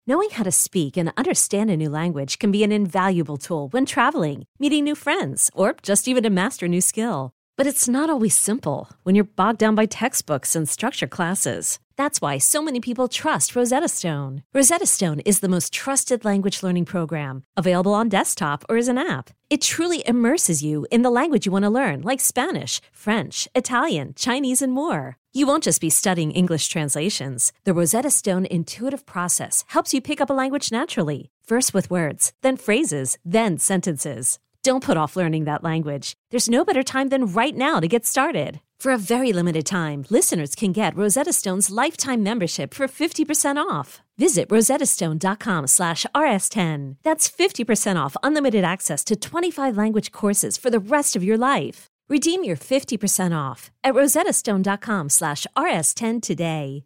Knowing how to speak and understand a new language can be an invaluable tool when traveling, meeting new friends, or just even to master a new skill. But it's not always simple when you're bogged down by textbooks and structured classes. That's why so many people trust Rosetta Stone. Rosetta Stone is the most trusted language learning program, available on desktop or as an app. It truly immerses you in the language you want to learn, like Spanish, French, Italian, Chinese, and more. You won't just be studying English translations. The Rosetta Stone intuitive process helps you pick up a language naturally, first with words, then phrases, then sentences. Don't put off learning that language. There's no better time than right now to get started. For a very limited time, listeners can get Rosetta Stone's lifetime membership for 50% off. Visit rosettastone.com/rs10. That's 50% off unlimited access to 25 language courses for the rest of your life. Redeem your 50% off at rosettastone.com/rs10 today.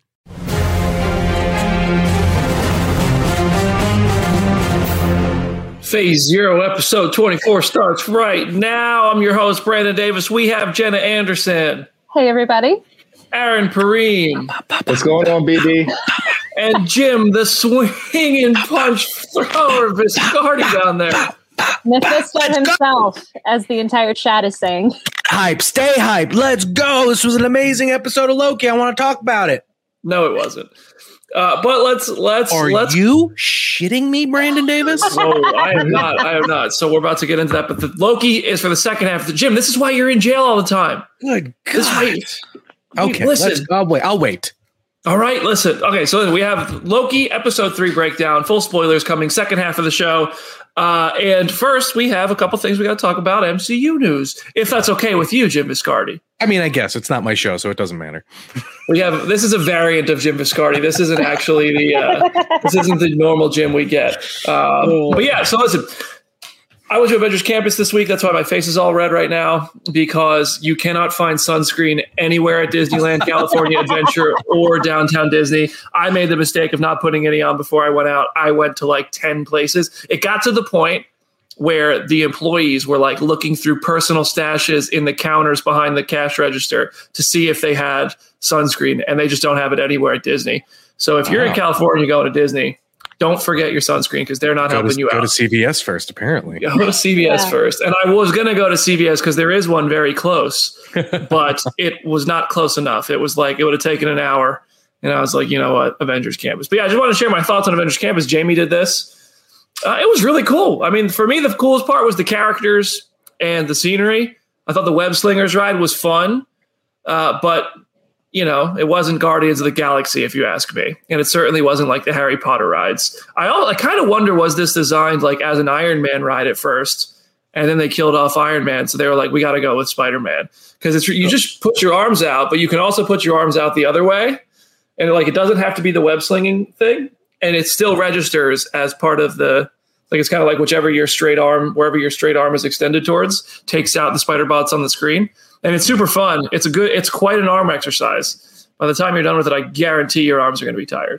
Phase Zero, episode 24 starts right now. I'm your host, Brandon Davis. We have Jenna Anderson. Hey, everybody. Aaron Perrine. What's going on, BD? And Jim, the swinging punch thrower, Viscardi down there. Mephisto himself, as the entire chat is saying. Hype, stay hype. Let's go. This was an amazing episode of Loki. I want to talk about it. No, it wasn't. But let's. Are you shitting me, Brandon Davis? No, I am not. I am not. So we're about to get into that. But the Loki is for the second half of the Jim. This is why you're in jail all the time. Good God. This way, okay, listen. I'll wait. All right, listen. Okay, so we have Loki episode 3 breakdown. Full spoilers coming second half of the show. And first, we have a couple things we got to talk about. MCU news, if that's okay with you, Jim Viscardi. I mean, I guess it's not my show, so it doesn't matter. This is a variant of Jim Viscardi. This isn't actually this isn't the normal Jim we get. But yeah, so listen. I went to Avengers Campus this week. That's why my face is all red right now, because you cannot find sunscreen anywhere at Disneyland, California Adventure, or Downtown Disney. I made the mistake of not putting any on before I went out. I went to like 10 places. It got to the point where the employees were like looking through personal stashes in the counters behind the cash register to see if they had sunscreen, and they just don't have it anywhere at Disney. So if you're in California going to Disney, don't forget your sunscreen, because they're not helping you out. Go to CVS first, apparently. Go to CVS first. And I was going to go to CVS because there is one very close, but it was not close enough. It was like, it would have taken an hour. And I was like, you know what, Avengers Campus. But yeah, I just want to share my thoughts on Avengers Campus. Jamie did this. It was really cool. I mean, for me, the coolest part was the characters and the scenery. I thought the Web Slingers ride was fun, but you know, it wasn't Guardians of the Galaxy, if you ask me. And it certainly wasn't like the Harry Potter rides. I kind of wonder, was this designed like as an Iron Man ride at first? And then they killed off Iron Man. So they were like, we got to go with Spider-Man. Because you just put your arms out, but you can also put your arms out the other way. And like, it doesn't have to be the web slinging thing. And it still registers as part of the, like, it's kind of like wherever your straight arm is extended towards, takes out the spider bots on the screen. And it's super fun. It's quite an arm exercise. By the time you're done with it, I guarantee your arms are going to be tired.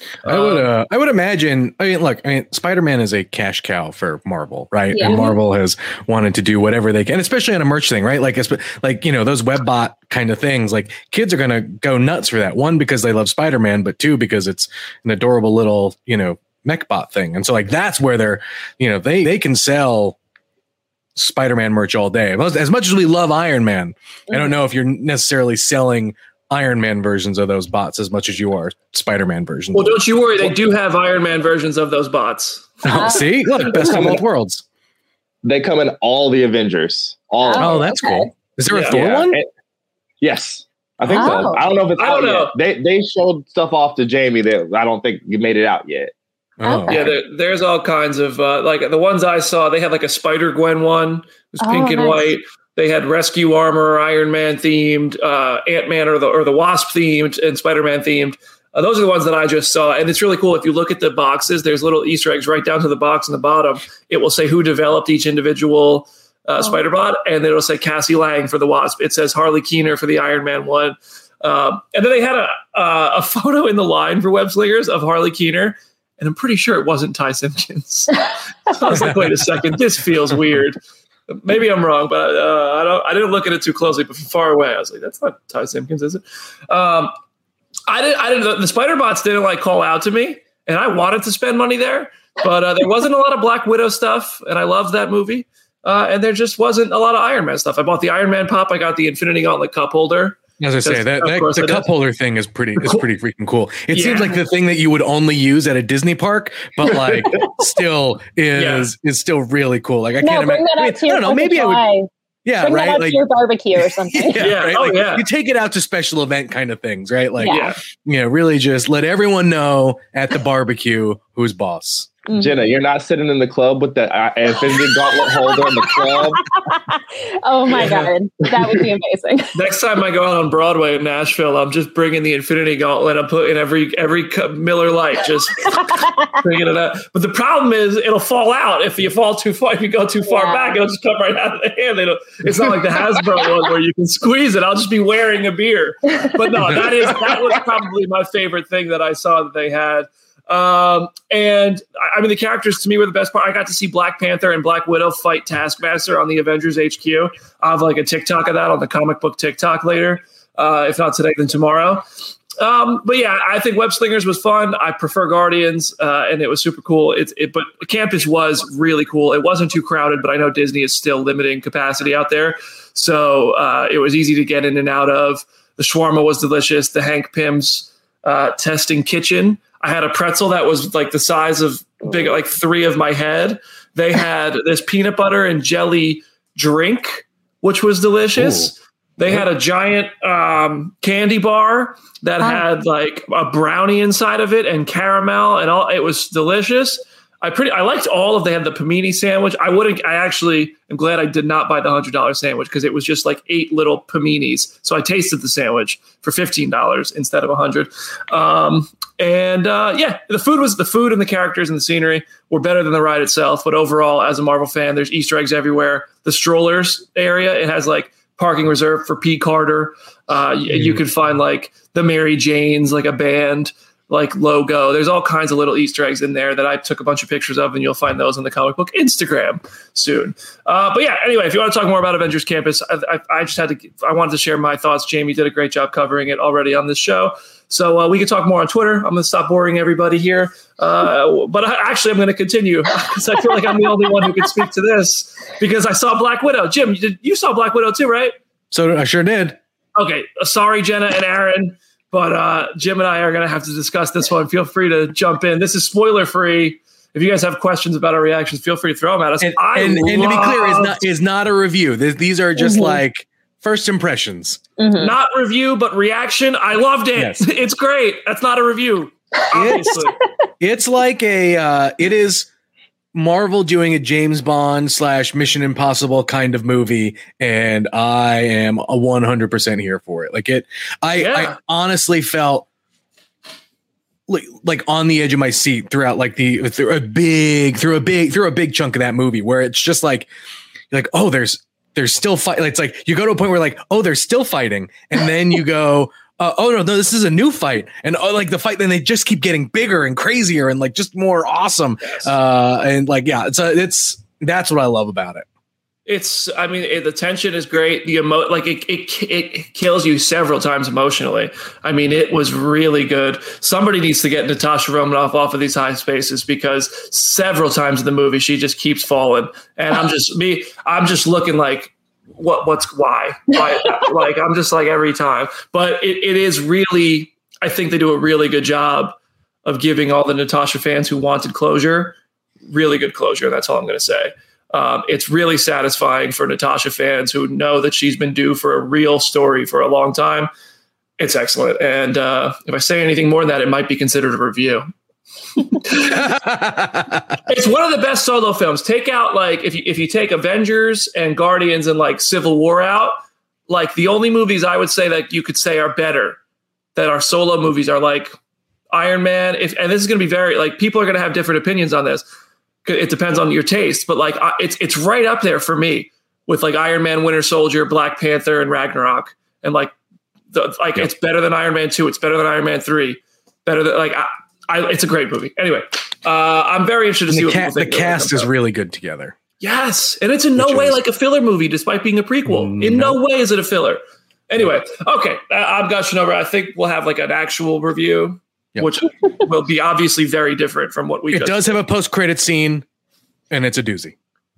I would imagine. I mean, Spider-Man is a cash cow for Marvel, right? Yeah. And Marvel has wanted to do whatever they can, especially on a merch thing, right? Like you know, those webbot kind of things. Like, kids are going to go nuts for that. One, because they love Spider-Man, but two, because it's an adorable little, you know, mechbot thing. And so, like, that's where they're, you know, they can sell Spider-Man merch all day. As much as we love Iron Man, I don't know if you're necessarily selling Iron Man versions of those bots as much as you are Spider-Man versions. Well, don't you worry. They do have Iron Man versions of those bots. See? Look, best of both worlds. They come in all the Avengers. Oh, that's cool. Is there a Thor one? Yes. I think so. I don't know if it's out yet. They showed stuff off to Jamie that I don't think you made it out yet. Oh. Yeah, there's all kinds of like the ones I saw. They had like a Spider-Gwen one. It was pink and white. They had Rescue Armor, Iron Man themed, Ant-Man or the Wasp themed, and Spider-Man themed. Those are the ones that I just saw, and it's really cool. If you look at the boxes, there's little Easter eggs right down to the box in the bottom. It will say who developed each individual Spider-Bot, and it'll say Cassie Lang for the Wasp. It says Harley Keener for the Iron Man one. And then they had a photo in the line for Web Slingers of Harley Keener, and I'm pretty sure it wasn't Ty Simpkins. I was like, wait a second, this feels weird. Maybe I'm wrong, but I didn't look at it too closely. But from far away, I was like, that's not Ty Simpkins, is it? I didn't. The Spider Bots didn't like call out to me, and I wanted to spend money there, but there wasn't a lot of Black Widow stuff, and I loved that movie. And there just wasn't a lot of Iron Man stuff. I bought the Iron Man pop. I got the Infinity Gauntlet cup holder. As I say, the cup holder thing is pretty freaking cool. It seems like the thing that you would only use at a Disney park, but like still is still really cool. Like I can't imagine. I don't know. Maybe I would. Yeah, bring right. That out like to your barbecue or something. Right? Like, you take it out to special event kind of things, right? Like, really just let everyone know at the barbecue who's boss. Mm-hmm. Jenna, you're not sitting in the club with the Infinity Gauntlet holder in the club. Oh my God, that would be amazing. Next time I go out on Broadway in Nashville, I'm just bringing the Infinity Gauntlet. I'm putting every Miller Lite, just bringing it up. But the problem is, it'll fall out if you fall too far. If you go too far back, it'll just come right out of the hand. It's not like the Hasbro one where you can squeeze it. I'll just be wearing a beer. But no, that was probably my favorite thing that I saw that they had. And I mean, the characters to me were the best part. I got to see Black Panther and Black Widow fight Taskmaster on the Avengers HQ. I have like a TikTok of that on the comic book TikTok later. If not today, then tomorrow. But yeah, I think Web Slingers was fun. I prefer Guardians, and it was super cool. But campus was really cool. It wasn't too crowded, but I know Disney is still limiting capacity out there. So, it was easy to get in and out of. The shawarma was delicious. The Hank Pym's, testing kitchen. I had a pretzel that was like the size of big, like 3 of my head. They had this peanut butter and jelly drink, which was delicious. Ooh. They had a giant candy bar that had like a brownie inside of it and caramel and all. It was delicious. I liked all of. They had the panini sandwich. I actually am glad I did not buy the $100 sandwich because it was just like 8 little paninis. So I tasted the sandwich for $15 instead of $100. The food and the characters and the scenery were better than the ride itself. But overall, as a Marvel fan, there's Easter eggs everywhere. The strollers area, it has like parking reserved for P. Carter. You could find like the Mary Janes, like a band like logo. There's all kinds of little Easter eggs in there that I took a bunch of pictures of, and you'll find those on the comic book Instagram soon. But yeah, anyway, if you want to talk more about Avengers Campus, I wanted to share my thoughts. Jamie did a great job covering it already on this show. So we can talk more on Twitter. I'm going to stop boring everybody here. But I'm going to continue because I feel like I'm the only one who can speak to this because I saw Black Widow. Jim, you saw Black Widow too, right? So I sure did. Okay. Sorry, Jenna and Aaron. But Jim and I are going to have to discuss this one. Feel free to jump in. This is spoiler free. If you guys have questions about our reactions, feel free to throw them at us. And to be clear, is not a review. These are just like first impressions. Mm-hmm. Not review, but reaction. I loved it. Yes. It's great. That's not a review. Obviously, it's like it is Marvel doing a James Bond / Mission Impossible kind of movie, and I am 100% here for it. I honestly felt like on the edge of my seat throughout through a big chunk of that movie, where it's just like oh, there's still fight. It's like you go to a point where like, oh, they're still fighting, and then you go, oh no, this is a new fight, and like the fight, then they just keep getting bigger and crazier and like just more awesome. Yes. And like that's what I love about it. The tension is great. The it kills you several times emotionally. I mean, it was really good. Somebody needs to get Natasha Romanoff off of these high spaces because several times in the movie she just keeps falling, and I'm just looking like, why? Like I'm just like every time. But it is really, I think they do a really good job of giving all the Natasha fans who wanted closure really good closure. That's all I'm going to say. It's really satisfying for Natasha fans who know that she's been due for a real story for a long time. It's excellent. And if I say anything more than that, it might be considered a review. It's one of the best solo films. Take out if you take Avengers and Guardians and like Civil War out, like the only movies I would say that you could say are better that are solo movies are like Iron Man. And this is going to be very like people are going to have different opinions on this. It depends on your taste, but like it's right up there for me with like Iron Man, Winter Soldier, Black Panther, and Ragnarok, and it's better than Iron Man 2. It's better than Iron Man 3. Better than it's a great movie. Anyway, I'm very interested to see what people think. The cast is really good together. Yes, and it's in no way like a filler movie, despite being a prequel. In no way is it a filler. Anyway, okay, I'm gushing over. I think we'll have like an actual review which will be obviously very different from what we. It does have a post-credit scene, and it's a doozy.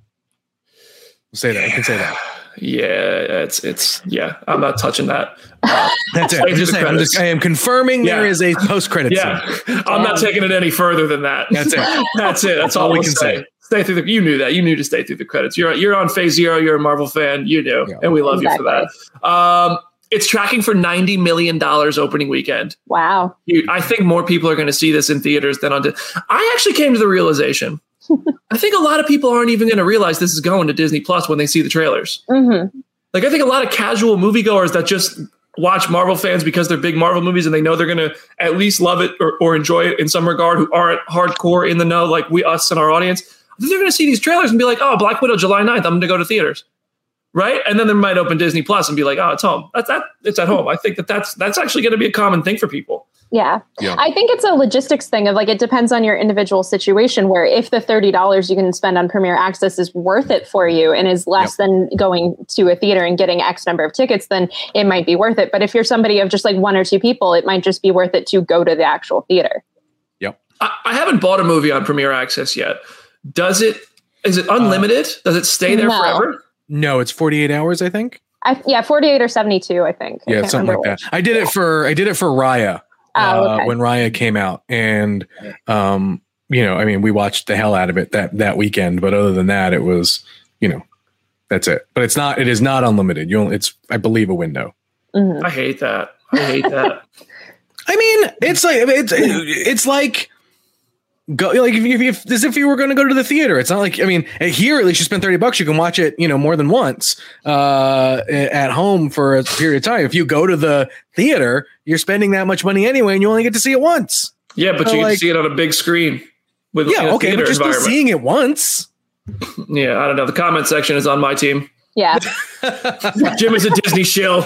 We'll say that. I can say that. Yeah, it's I'm not touching that. That's it. I'm just saying. I am confirming there is a post-credit scene. I'm not taking it any further than that. That's it. That's all we can say. Stay through you knew that. You knew to stay through the credits. You're on Phase Zero. You're a Marvel fan. You knew, and we love you for that. It's tracking for $90 million opening weekend. Wow. Dude, I think more people are going to see this in theaters than on. I actually came to the realization. I think a lot of people aren't even going to realize this is going to Disney Plus when they see the trailers. Mm-hmm. Like, I think a lot of casual moviegoers that just watch Marvel fans because they're big Marvel movies and they know they're going to at least love it or enjoy it in some regard, who aren't hardcore in the know, like us and our audience. I think they're going to see these trailers and be like, oh, Black Widow, July 9th, I'm going to go to theaters. Right. And then they might open Disney Plus and be like, oh, it's home. It's at home. I think that's actually going to be a common thing for people. Yeah. I think it's a logistics thing of like, it depends on your individual situation, where if the $30 you can spend on Premier Access is worth it for you and is less than going to a theater and getting X number of tickets, then it might be worth it. But if you're somebody of just like one or two people, it might just be worth it to go to the actual theater. Yep. I haven't bought a movie on Premier Access yet. Is it unlimited? Does it stay there forever? No, it's 48 hours, I think. 48 or 72, I think. Yeah, something like that. I did it for Raya. When Raya came out, and we watched the hell out of it that weekend. But other than that, it was, that's it. But it is not unlimited. It's, I believe, a window. Mm-hmm. I hate that. I mean, it's like go like if as if you were going to go to the theater. It's not like, I mean, here at least you spend $30, you can watch it, more than once at home for a period of time. If you go to the theater, you're spending that much money anyway, and you only get to see it once. Yeah, but you get to see it on a big screen. But you're still seeing it once. Yeah, I don't know. The comment section is on my team. Yeah. Jim is a Disney shill.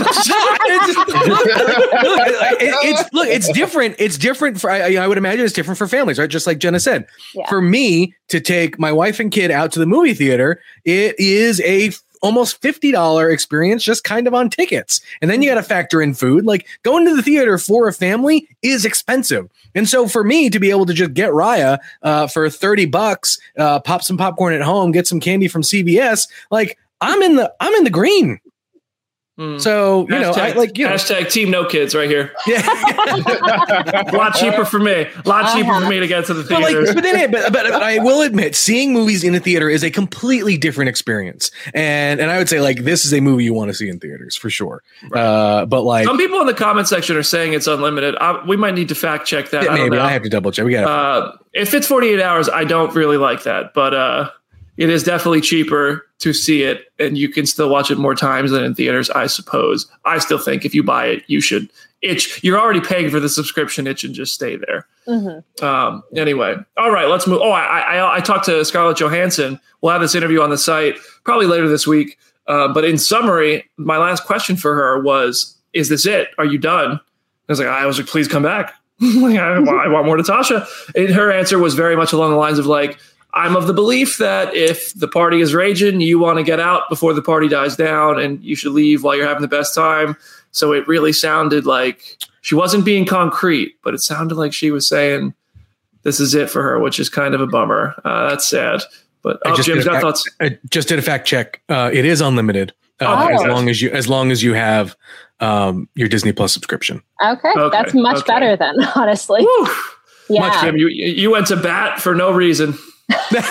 It's different. It's different for, I would imagine it's different for families, right? Just like Jenna said. Yeah. For me to take my wife and kid out to the movie theater, it is a almost $50 experience just kind of on tickets. And then you got to factor in food. Like, going to the theater for a family is expensive. And so for me to be able to just get Raya for $30, pop some popcorn at home, get some candy from CVS, like, I'm in the green. So, hashtag team no kids right here. Yeah. A lot cheaper for me. A lot cheaper for me to get to the theater. But I will admit, seeing movies in a theater is a completely different experience. And I would say, like, this is a movie you want to see in theaters for sure. Right. But like, some people in the comment section are saying it's unlimited. We might need to fact check that. Yeah, maybe I have to double check. We got if it's 48 hours, I don't really like that, but it is definitely cheaper to see it, and you can still watch it more times than in theaters, I suppose. I still think if you buy it, you should itch. You're already paying for the subscription. It should just stay there. Mm-hmm. Anyway, all right, let's move. I talked to Scarlett Johansson. We'll have this interview on the site probably later this week. But in summary, my last question for her was, is this it? Are you done? I was like, please come back. I want more Natasha. And her answer was very much along the lines of like, I'm of the belief that if the party is raging, you want to get out before the party dies down, and you should leave while you're having the best time. So it really sounded like she wasn't being concrete, but it sounded like she was saying this is it for her, which is kind of a bummer. That's sad. But Jim's got thoughts. I just did a fact check. It is unlimited as long as you have your Disney Plus subscription. Okay. That's much better then, honestly. Woo. Yeah. Much, Jim, you went to bat for no reason. But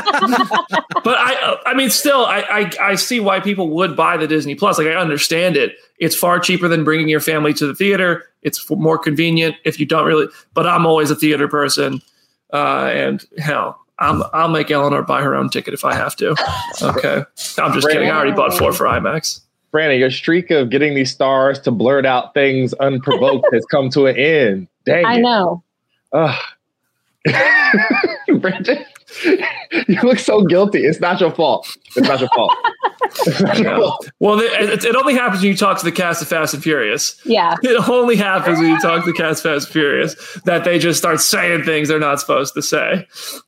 I mean, still, I see why people would buy the Disney Plus. Like, I understand it. It's far cheaper than bringing your family to the theater. It's more convenient if you don't really. But I'm always a theater person, and hell, I'll make Eleanor buy her own ticket if I have to. Okay, I'm just kidding. I already bought 4 for IMAX. Brandon, your streak of getting these stars to blurt out things unprovoked has come to an end. Dang, I know. Brandon, you look so guilty. It's not your fault. It's not your fault. Well, it only happens when you talk to the cast of Fast and Furious. Yeah. It only happens when you talk to the cast of Fast and Furious that they just start saying things they're not supposed to say.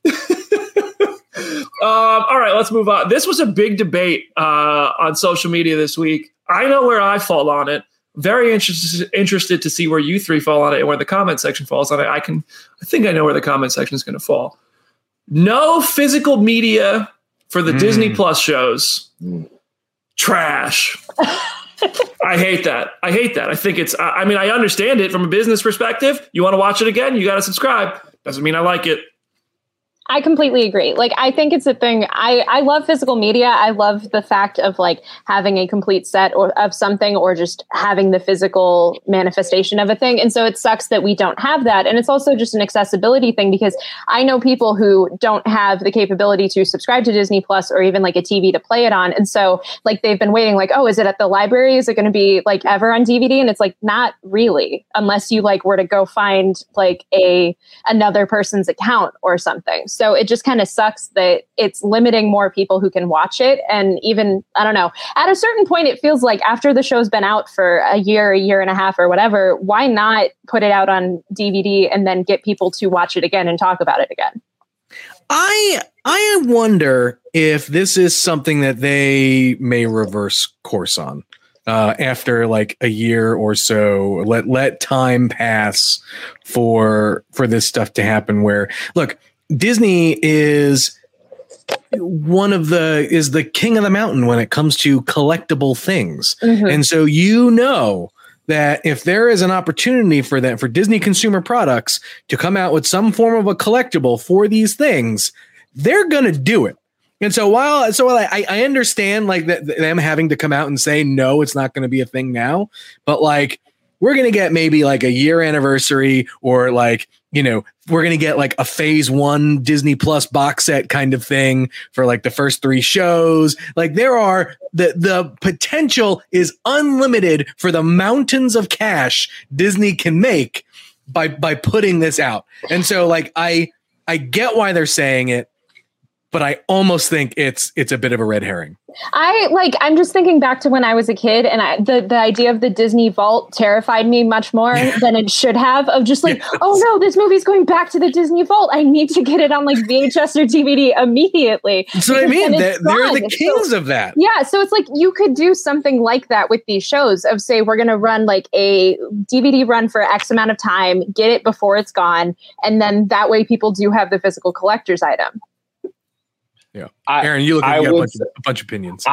All right, let's move on. This was a big debate on social media this week. I know where I fall on it. Very interested to see where you three fall on it and where the comment section falls on it. I think I know where the comment section is going to fall. No physical media for the Disney Plus shows. Trash. I hate that. I think it's, I mean, I understand it from a business perspective. You want to watch it again, you got to subscribe. Doesn't mean I like it. I completely agree. Like, I think it's a thing. I love physical media. I love the fact of like having a complete set of something, or just having the physical manifestation of a thing. And so it sucks that we don't have that. And it's also just an accessibility thing, because I know people who don't have the capability to subscribe to Disney Plus or even like a TV to play it on. And so like they've been waiting, like, oh, is it at the library? Is it going to be like ever on DVD? And it's like, not really, unless you like were to go find like another person's account or something. So it just kind of sucks that it's limiting more people who can watch it. And even, I don't know, at a certain point, it feels like after the show's been out for a year and a half or whatever, why not put it out on DVD and then get people to watch it again and talk about it again? I wonder if this is something that they may reverse course on. After like a year or so, let time pass for this stuff to happen. Where, look, Disney is the king of the mountain when it comes to collectible things. And so, that if there is an opportunity for Disney consumer products to come out with some form of a collectible for these things, they're going to do it. And so while I understand like them having to come out and say, no, it's not going to be a thing now, but like, we're going to get maybe like a year anniversary, or like, we're going to get like a phase 1 Disney Plus box set kind of thing for like the first 3 shows. Like, there are the potential is unlimited for the mountains of cash Disney can make by putting this out. And so like, I get why they're saying it, but I almost think it's a bit of a red herring. I'm just thinking back to when I was a kid, and the idea of the Disney Vault terrified me much more than it should have, of just like, oh no, this movie's going back to the Disney Vault. I need to get it on like VHS or DVD immediately. So I mean, they're the kings of that. Yeah. So it's like, you could do something like that with these shows of, say, we're going to run like a DVD run for X amount of time, get it before it's gone. And then that way people do have the physical collector's item. Yeah, Aaron, you look like you got a bunch of opinions.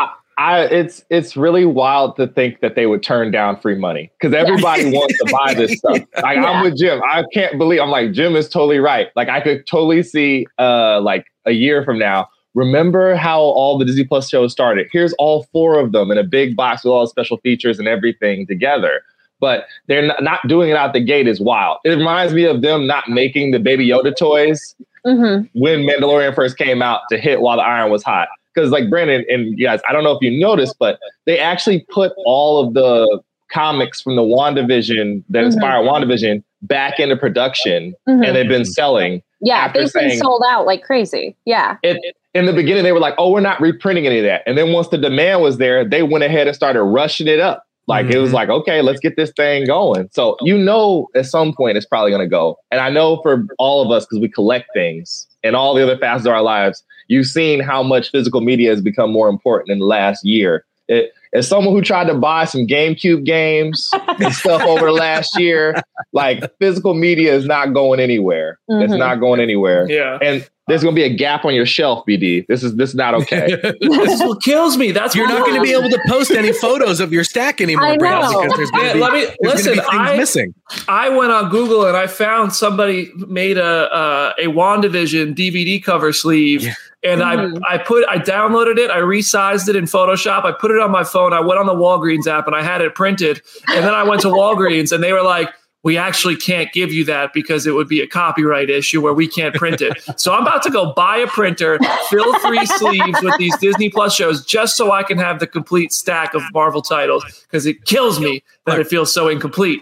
It's really wild to think that they would turn down free money, because everybody wants to buy this stuff. Like, I'm with Jim. I can't believe, I'm like, Jim is totally right. Like, I could totally see like a year from now, remember how all the Disney Plus shows started? Here's all 4 of them in a big box with all the special features and everything together. But they're not doing it out the gate is wild. It reminds me of them not making the Baby Yoda toys when Mandalorian first came out to hit while the iron was hot. Because like Brandon and you guys, I don't know if you noticed, but they actually put all of the comics from the WandaVision that inspired WandaVision back into production, and they've been selling. Yeah, they've been sold out like crazy. Yeah. In the beginning, they were like, oh, we're not reprinting any of that. And then once the demand was there, they went ahead and started rushing it up. Like, it was like, okay, let's get this thing going. So, at some point it's probably going to go. And I know for all of us, because we collect things and all the other facets of our lives, you've seen how much physical media has become more important in the last year. As someone who tried to buy some GameCube games and stuff over the last year, like, physical media is not going anywhere. It's not going anywhere. Yeah. And there's going to be a gap on your shelf, BD. This is not okay. This is what kills me. You're not going to be able to post any photos of your stack anymore, Brandon, because there's going to be things missing. I went on Google and I found somebody made a WandaVision DVD cover sleeve. Yeah. And I downloaded it, I resized it in Photoshop, I put it on my phone, I went on the Walgreens app and I had it printed. And then I went to Walgreens and they were like, we actually can't give you that because it would be a copyright issue where we can't print it. So I'm about to go buy a printer, fill 3 sleeves with these Disney Plus shows just so I can have the complete stack of Marvel titles, because it kills me that it feels so incomplete.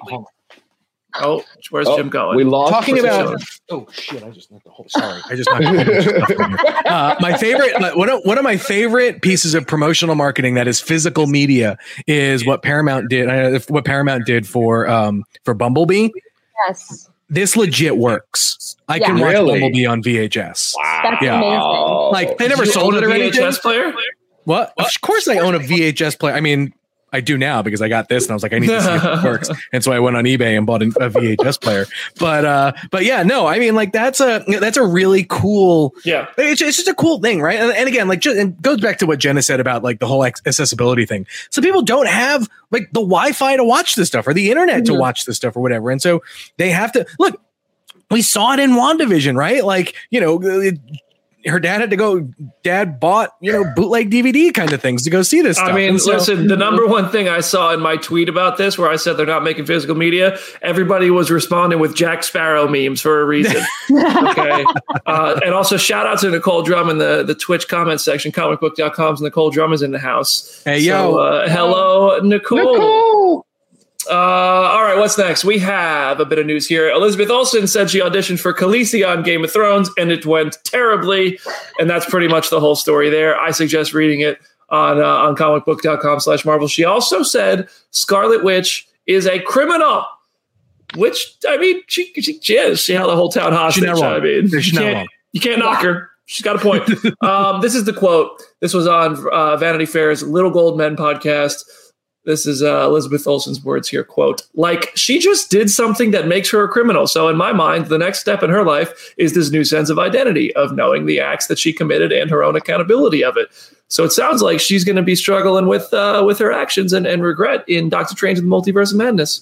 Oh, where's Jim going? We lost. Talking about. Oh shit! I just knocked the whole. Sorry, I just knocked the whole. My favorite. One of my favorite pieces of promotional marketing that is physical media is what Paramount did. What Paramount did for Bumblebee. Yes. This legit works. I can watch Bumblebee on VHS. Wow. That's amazing. Like, they never sold it or anything. VHS player? What? Of course I own a VHS player. I mean, I do now because I got this and I was like, I need to see if it works. And so I went on eBay and bought a VHS player. But yeah, no, I mean, like that's a really cool. Yeah, it's just a cool thing, right? And again, like it goes back to what Jenna said about like the whole accessibility thing. So people don't have like the Wi-Fi to watch this stuff or the internet to watch this stuff or whatever, and so they have to look. We saw it in WandaVision, right? Like, you know, her dad had to go. Dad bought, you know, bootleg DVD kind of things to go see this stuff. I mean, listen, the number one thing I saw in my tweet about this, where I said they're not making physical media, everybody was responding with Jack Sparrow memes for a reason. Okay, and also shout out to Nicole Drum in the Twitch comment section. Comicbook.com's Nicole Drum is in the house. Hey, yo, hello, Nicole. All right, what's next? We have a bit of news here. Elizabeth Olsen said she auditioned for Khaleesi on Game of Thrones, and it went terribly. And that's pretty much the whole story there. I suggest reading it on comicbook.com/Marvel. She also said Scarlet Witch is a criminal, which, I mean, she is. She held the whole town hostage. I mean, you can't knock her. She's got a point. This is the quote. This was on Vanity Fair's Little Gold Men podcast. This is Elizabeth Olsen's words here, quote, like, she just did something that makes her a criminal. So in my mind, the next step in her life is this new sense of identity, of knowing the acts that she committed and her own accountability of it. So it sounds like she's going to be struggling with her actions and regret in Doctor Strange and the Multiverse of Madness.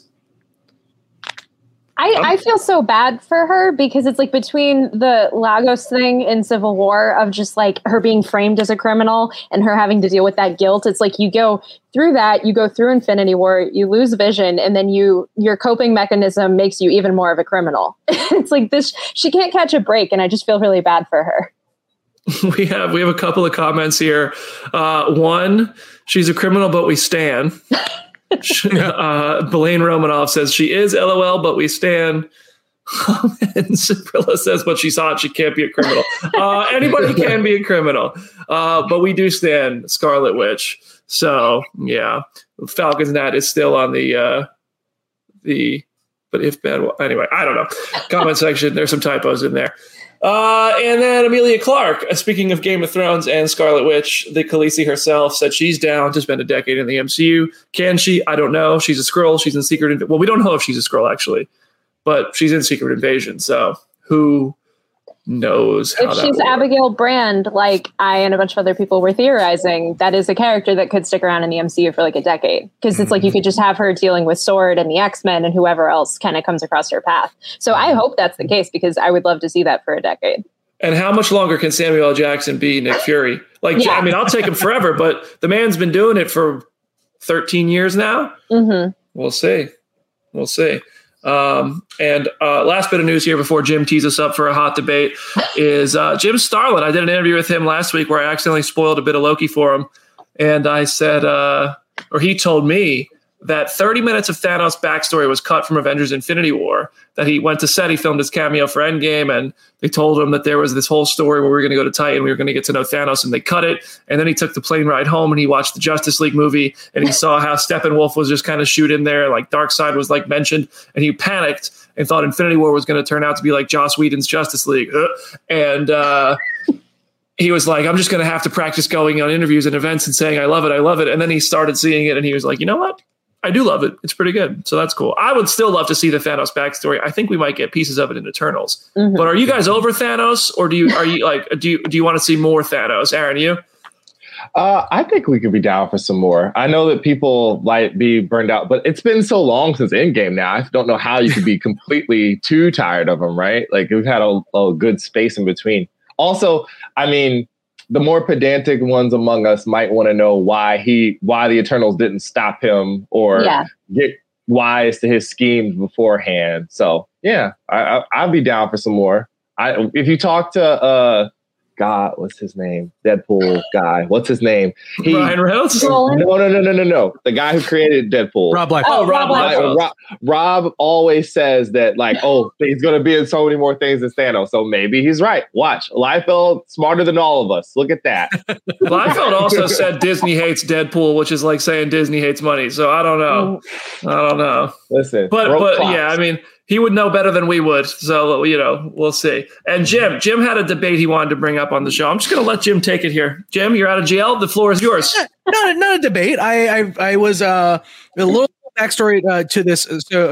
I feel so bad for her because it's like between the Lagos thing in Civil War of just like her being framed as a criminal and her having to deal with that guilt. It's like you go through that, you go through Infinity War, you lose vision, and then your coping mechanism makes you even more of a criminal. It's like this, she can't catch a break, and I just feel really bad for her. We have a couple of comments here. One, she's a criminal, but we stan. Belaine Romanov says she is LOL, but we stand. And Sabrilla says, but she's hot. She can't be a criminal. Anybody can be a criminal, but we do stand Scarlet Witch. So yeah, Falcon's Net is still on the. But if bad, anyway, I don't know. Comment section. There's some typos in there. And then Emilia Clarke, speaking of Game of Thrones and Scarlet Witch, the Khaleesi herself said she's down to spend a decade in the MCU. Can she? I don't know. She's a Skrull. She's in Secret. Well, we don't know if she's a Skrull, actually, but she's in Secret Invasion. So who knows how if she's Abigail Brand, like I and a bunch of other people were theorizing, that is a character that could stick around in the MCU for like a decade. Because it's like you could just have her dealing with Sword and the X-Men and whoever else kind of comes across her path. So I hope that's the case because I would love to see that for a decade. And how much longer can Samuel L. Jackson be Nick Fury? Like, yeah. I mean, I'll take him forever, but the man's been doing it for 13 years now. Mm-hmm. We'll see. And last bit of news here before Jim tees us up for a hot debate is Jim Starlin. I did an interview with him last week where I accidentally spoiled a bit of Loki for him. And I said, or he told me that 30 minutes of Thanos' backstory was cut from Avengers Infinity War, that he went to set, he filmed his cameo for Endgame, and they told him that there was this whole story where we were going to go to Titan, we were going to get to know Thanos, and they cut it. And then he took the plane ride home and he watched the Justice League movie, and he saw how Steppenwolf was just kind of shoot in there, like Darkseid was like mentioned, and he panicked and thought Infinity War was going to turn out to be like Joss Whedon's Justice League. And he was like, I'm just going to have to practice going on interviews and events and saying, I love it. And then he started seeing it and he was like, you know what? I do love it. It's pretty good. So that's cool. I would still love to see the Thanos backstory. I think we might get pieces of it in Eternals. Mm-hmm. But are you guys over Thanos, or do you want to see more Thanos? Aaron, you? I think we could be down for some more. I know that people might be burned out, but it's been so long since Endgame now. I don't know how you could be completely too tired of them, right? Like we've had a good space in between. Also, I mean, the more pedantic ones among us might want to know why the Eternals didn't stop him or get wise to his schemes beforehand. So yeah, I'd be down for some more. If you talk to God, what's his name? Deadpool guy. What's his name? Ryan Reynolds? No. The guy who created Deadpool. Rob Liefeld. Oh, Rob Liefeld. Rob always says that, like, he's going to be in so many more things than Thanos. So maybe he's right. Watch. Liefeld, smarter than all of us. Look at that. Liefeld also said Disney hates Deadpool, which is like saying Disney hates money. So I don't know. Listen. But yeah, I mean, he would know better than we would. So, we'll see. And Jim had a debate he wanted to bring up on the show. I'm just going to let Jim take it here. Jim, you're out of jail. The floor is yours. not a debate. I was a little backstory to this.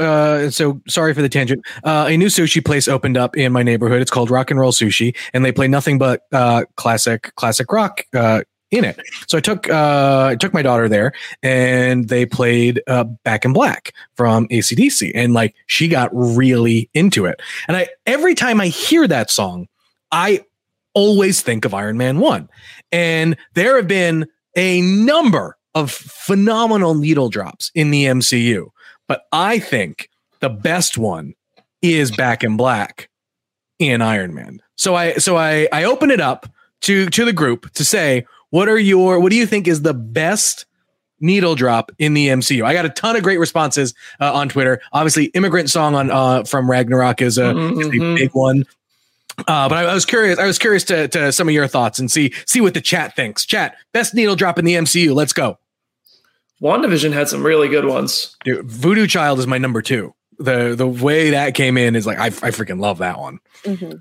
So sorry for the tangent. A new sushi place opened up in my neighborhood. It's called Rock and Roll Sushi, and they play nothing but classic rock in it. So I took my daughter there, and they played Back in Black from AC/DC, and like she got really into it. And every time I hear that song, I always think of Iron Man 1. And there have been a number of phenomenal needle drops in the MCU, but I think the best one is Back in Black in Iron Man. So I open it up to the group to say, what do you think is the best needle drop in the MCU? I got a ton of great responses on Twitter. Obviously, Immigrant Song from Ragnarok is a big one. But I was curious to some of your thoughts and see what the chat thinks. Chat, best needle drop in the MCU. Let's go. WandaVision had some really good ones. Dude, Voodoo Child is my number 2. The way that came in is like, I freaking love that one. Mm-hmm.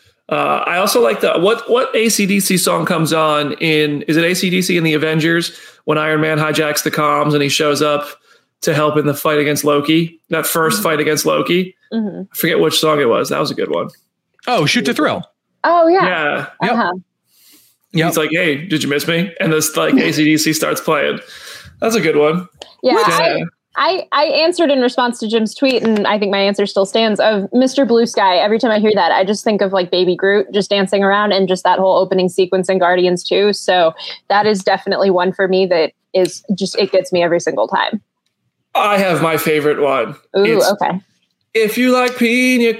I also like what AC/DC song comes on is it AC/DC in the Avengers when Iron Man hijacks the comms and he shows up to help in the fight against Loki, that first fight against Loki. Mm-hmm. I forget which song it was. That was a good one. Oh, Shoot to Thrill. Oh yeah. Yeah. Uh-huh. Yep. He's like, hey, did you miss me? And this like AC/DC starts playing. That's a good one. Yeah. I answered in response to Jim's tweet, and I think my answer still stands, of Mr. Blue Sky. Every time I hear that, I just think of like Baby Groot just dancing around, and just that whole opening sequence in Guardians 2. So that is definitely one for me that is just, it gets me every single time. I have my favorite one. Ooh, okay. If you like pina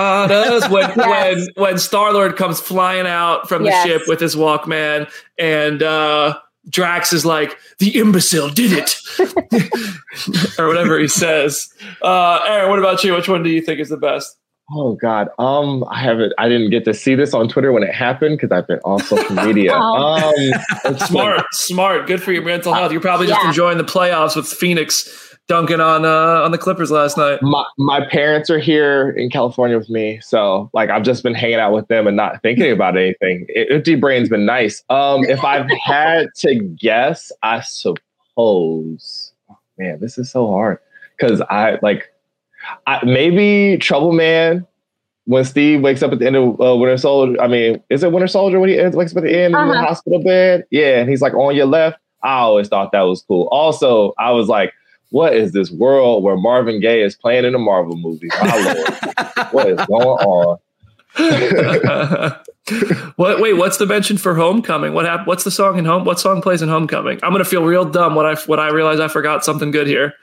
coladas, when Star-Lord comes flying out from the ship with his Walkman, and Drax is like, the imbecile did it. Or whatever he says. Aaron, what about you? Which one do you think is the best? Oh God. I didn't get to see this on Twitter when it happened because I've been on social media. Smart. Good for your mental health. You're probably just enjoying the playoffs with Phoenix dunking on the Clippers last night. My parents are here in California with me, so like I've just been hanging out with them and not thinking about anything. Empty brain's been nice. If I've had to guess, I suppose. Oh, man, this is so hard because I maybe Trouble Man when Steve wakes up at the end of Winter Soldier. I mean, is it Winter Soldier when he wakes up at the end in the hospital bed? Yeah, and he's like on your left. I always thought that was cool. Also, I was like, what is this world where Marvin Gaye is playing in a Marvel movie? My Lord, what is going on? What's the mention for Homecoming? What happened? What's the song in What song plays in Homecoming? I'm gonna feel real dumb when I realize I forgot something good here.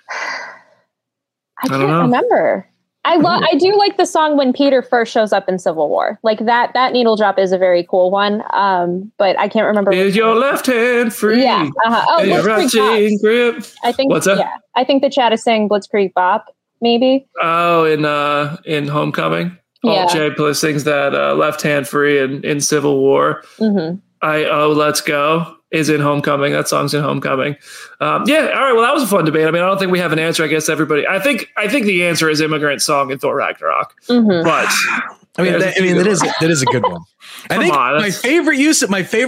I can't remember. I do like the song when Peter first shows up in Civil War. Like that needle drop is a very cool one. But I can't remember. Is your left hand free? Yeah. Oh, your right hand grip. I think. What's that? Yeah. I think the chat is saying Blitzkrieg Bop. Maybe. Oh, in Homecoming. Yeah. Jay sings that left hand free in Civil War. Mm-hmm. Let's go is in Homecoming. That song's in Homecoming. All right. Well, that was a fun debate. I mean, I don't think we have an answer. I guess everybody. I think the answer is Immigrant Song in Thor Ragnarok. Mm-hmm. But that is a good one. I think my favorite use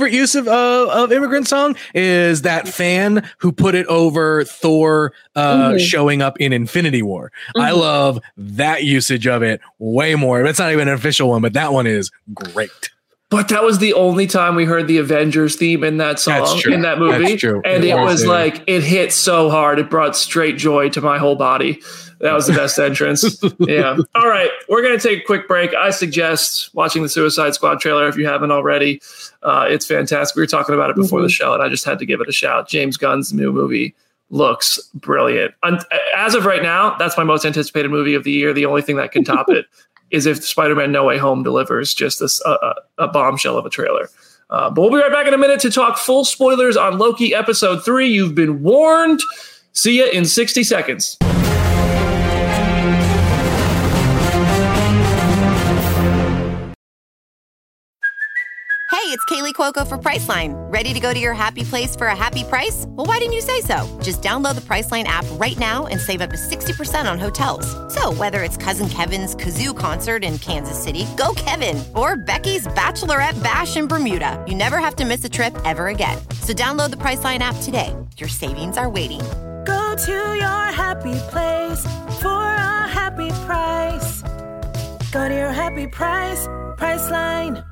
of Immigrant Song is that fan who put it over Thor showing up in Infinity War. Mm-hmm. I love that usage of it way more. It's not even an official one, but that one is great. But that was the only time we heard the Avengers theme in that song, in that movie. That's true. And it was like, it hit so hard. It brought straight joy to my whole body. That was the best entrance. Yeah. All right. We're going to take a quick break. I suggest watching the Suicide Squad trailer if you haven't already. It's fantastic. We were talking about it before the show, and I just had to give it a shout. James Gunn's new movie looks brilliant. As of right now, that's my most anticipated movie of the year. The only thing that can top it is if Spider-Man No Way Home delivers just a bombshell of a trailer. But we'll be right back in a minute to talk full spoilers on Loki Episode 3. You've been warned. See ya in 60 seconds. Hey, it's Kaylee Cuoco for Priceline. Ready to go to your happy place for a happy price? Well, why didn't you say so? Just download the Priceline app right now and save up to 60% on hotels. So whether it's Cousin Kevin's Kazoo Concert in Kansas City, go Kevin, or Becky's Bachelorette Bash in Bermuda, you never have to miss a trip ever again. So So download the Priceline app today. Your savings are waiting. Go to your happy place for a happy price. Go to your happy price, Priceline.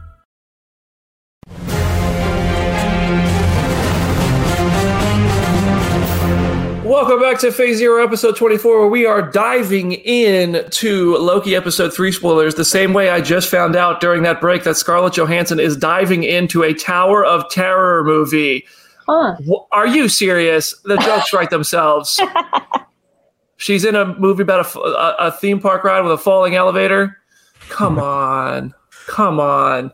Welcome back to Phase Zero, episode 24, where we are diving into Loki episode 3 spoilers the same way I just found out during that break that Scarlett Johansson is diving into a Tower of Terror movie. Huh. Are you serious? The jokes write themselves. She's in a movie about a theme park ride with a falling elevator. Come on. I'm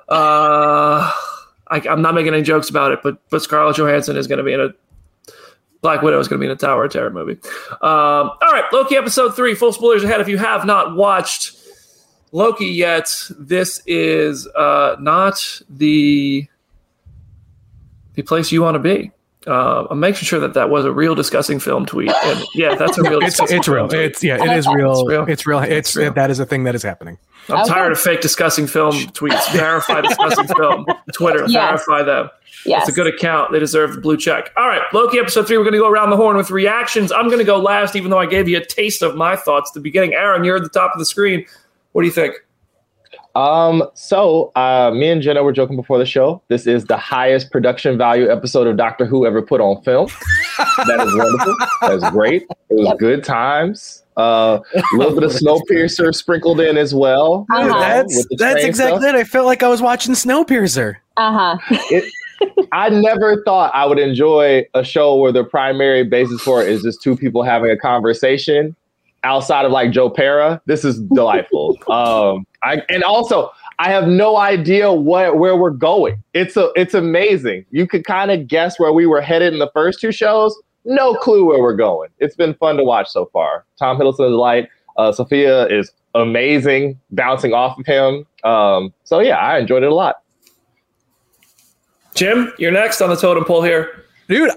not making any jokes about it, but Scarlett Johansson is going to be in a Black Widow is going to be in a Tower of Terror movie. All right, Loki episode 3, full spoilers ahead. If you have not watched Loki yet, this is not the place you want to be. I'm making sure that was a real discussing film tweet. And yeah, that's a real. It's real. It is real. It's real. That is a thing that is happening. I'm tired of fake discussing film tweets. Verify discussing film. Twitter, verify them. Yes. It's a good account. They deserve the blue check. All right, Loki episode 3. We're going to go around the horn with reactions. I'm going to go last, even though I gave you a taste of my thoughts at the beginning. Aaron, you're at the top of the screen. What do you think? So me and Jenna were joking before the show. This is the highest production value episode of Doctor Who ever put on film. That is wonderful. That's great. It was good times. A little bit of Snowpiercer sprinkled in as well. That's exactly it. I felt like I was watching Snowpiercer. I never thought I would enjoy a show where the primary basis for it is just two people having a conversation outside of like Joe Pera. This is delightful. I have no idea where we're going. It's amazing. You could kind of guess where we were headed in the first 2 shows. No clue where we're going. It's been fun to watch so far. Tom Hiddleston is light. Sophia is amazing, bouncing off of him. So yeah, I enjoyed it a lot. Jim, you're next on the totem pole here. Dude,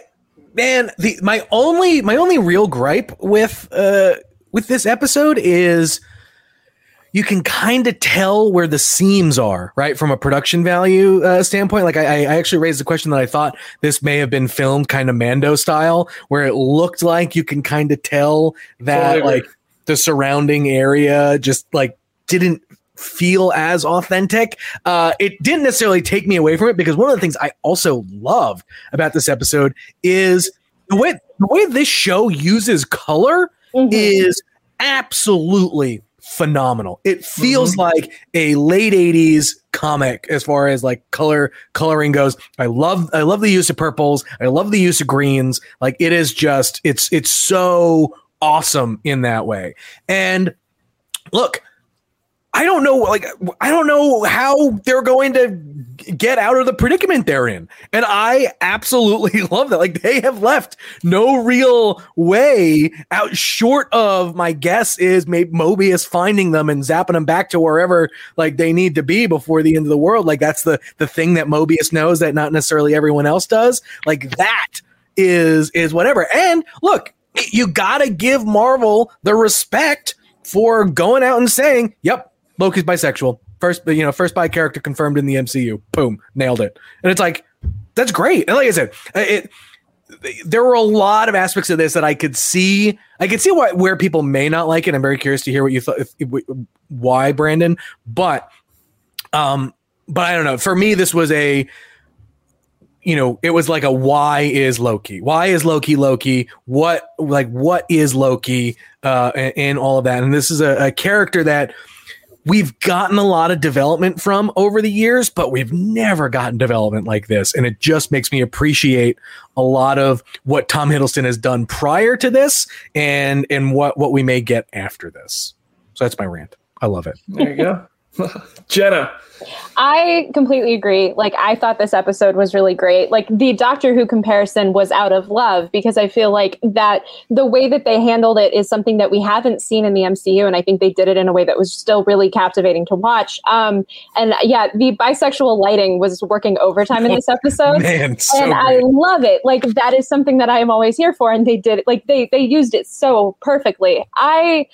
my only real gripe with this episode is you can kind of tell where the seams are, right? From a production value standpoint. Like I actually raised the question that I thought this may have been filmed kind of Mando style, where it looked like you can kind of tell that like the surrounding area just like didn't feel as authentic. It didn't necessarily take me away from it, because one of the things I also love about this episode is the way this show uses color is absolutely phenomenal. It feels like a late 80s comic as far as like coloring goes. I love the use of purples. I love the use of greens. Like it is just it's so awesome in that way. And look, I don't know how they're going to get out of the predicament they're in. And I absolutely love that. Like they have left no real way out short of, my guess is maybe Mobius finding them and zapping them back to wherever like they need to be before the end of the world. Like that's the thing that Mobius knows that not necessarily everyone else does. Like that is whatever. And look, you got to give Marvel the respect for going out and saying, yep, Loki's bisexual. First bi character confirmed in the MCU. Boom, nailed it. And it's like, that's great. And like I said, there were a lot of aspects of this that I could see where people may not like it. I'm very curious to hear what you thought, why, Brandon. But I don't know. For me, this was it was like a why is Loki? Why is Loki? What is Loki and all of that? And this is a character that we've gotten a lot of development from over the years, but we've never gotten development like this. And it just makes me appreciate a lot of what Tom Hiddleston has done prior to this and what we may get after this. So that's my rant. I love it. There you go. Jenna. I completely agree. Like, I thought this episode was really great. Like, the Doctor Who comparison was out of love, because I feel like that the way that they handled it is something that we haven't seen in the MCU. And I think they did it in a way that was still really captivating to watch. And yeah, the bisexual lighting was working overtime in this episode. Man, so and great. I love it. Like, that is something that I am always here for. And they did it. Like, they used it so perfectly. I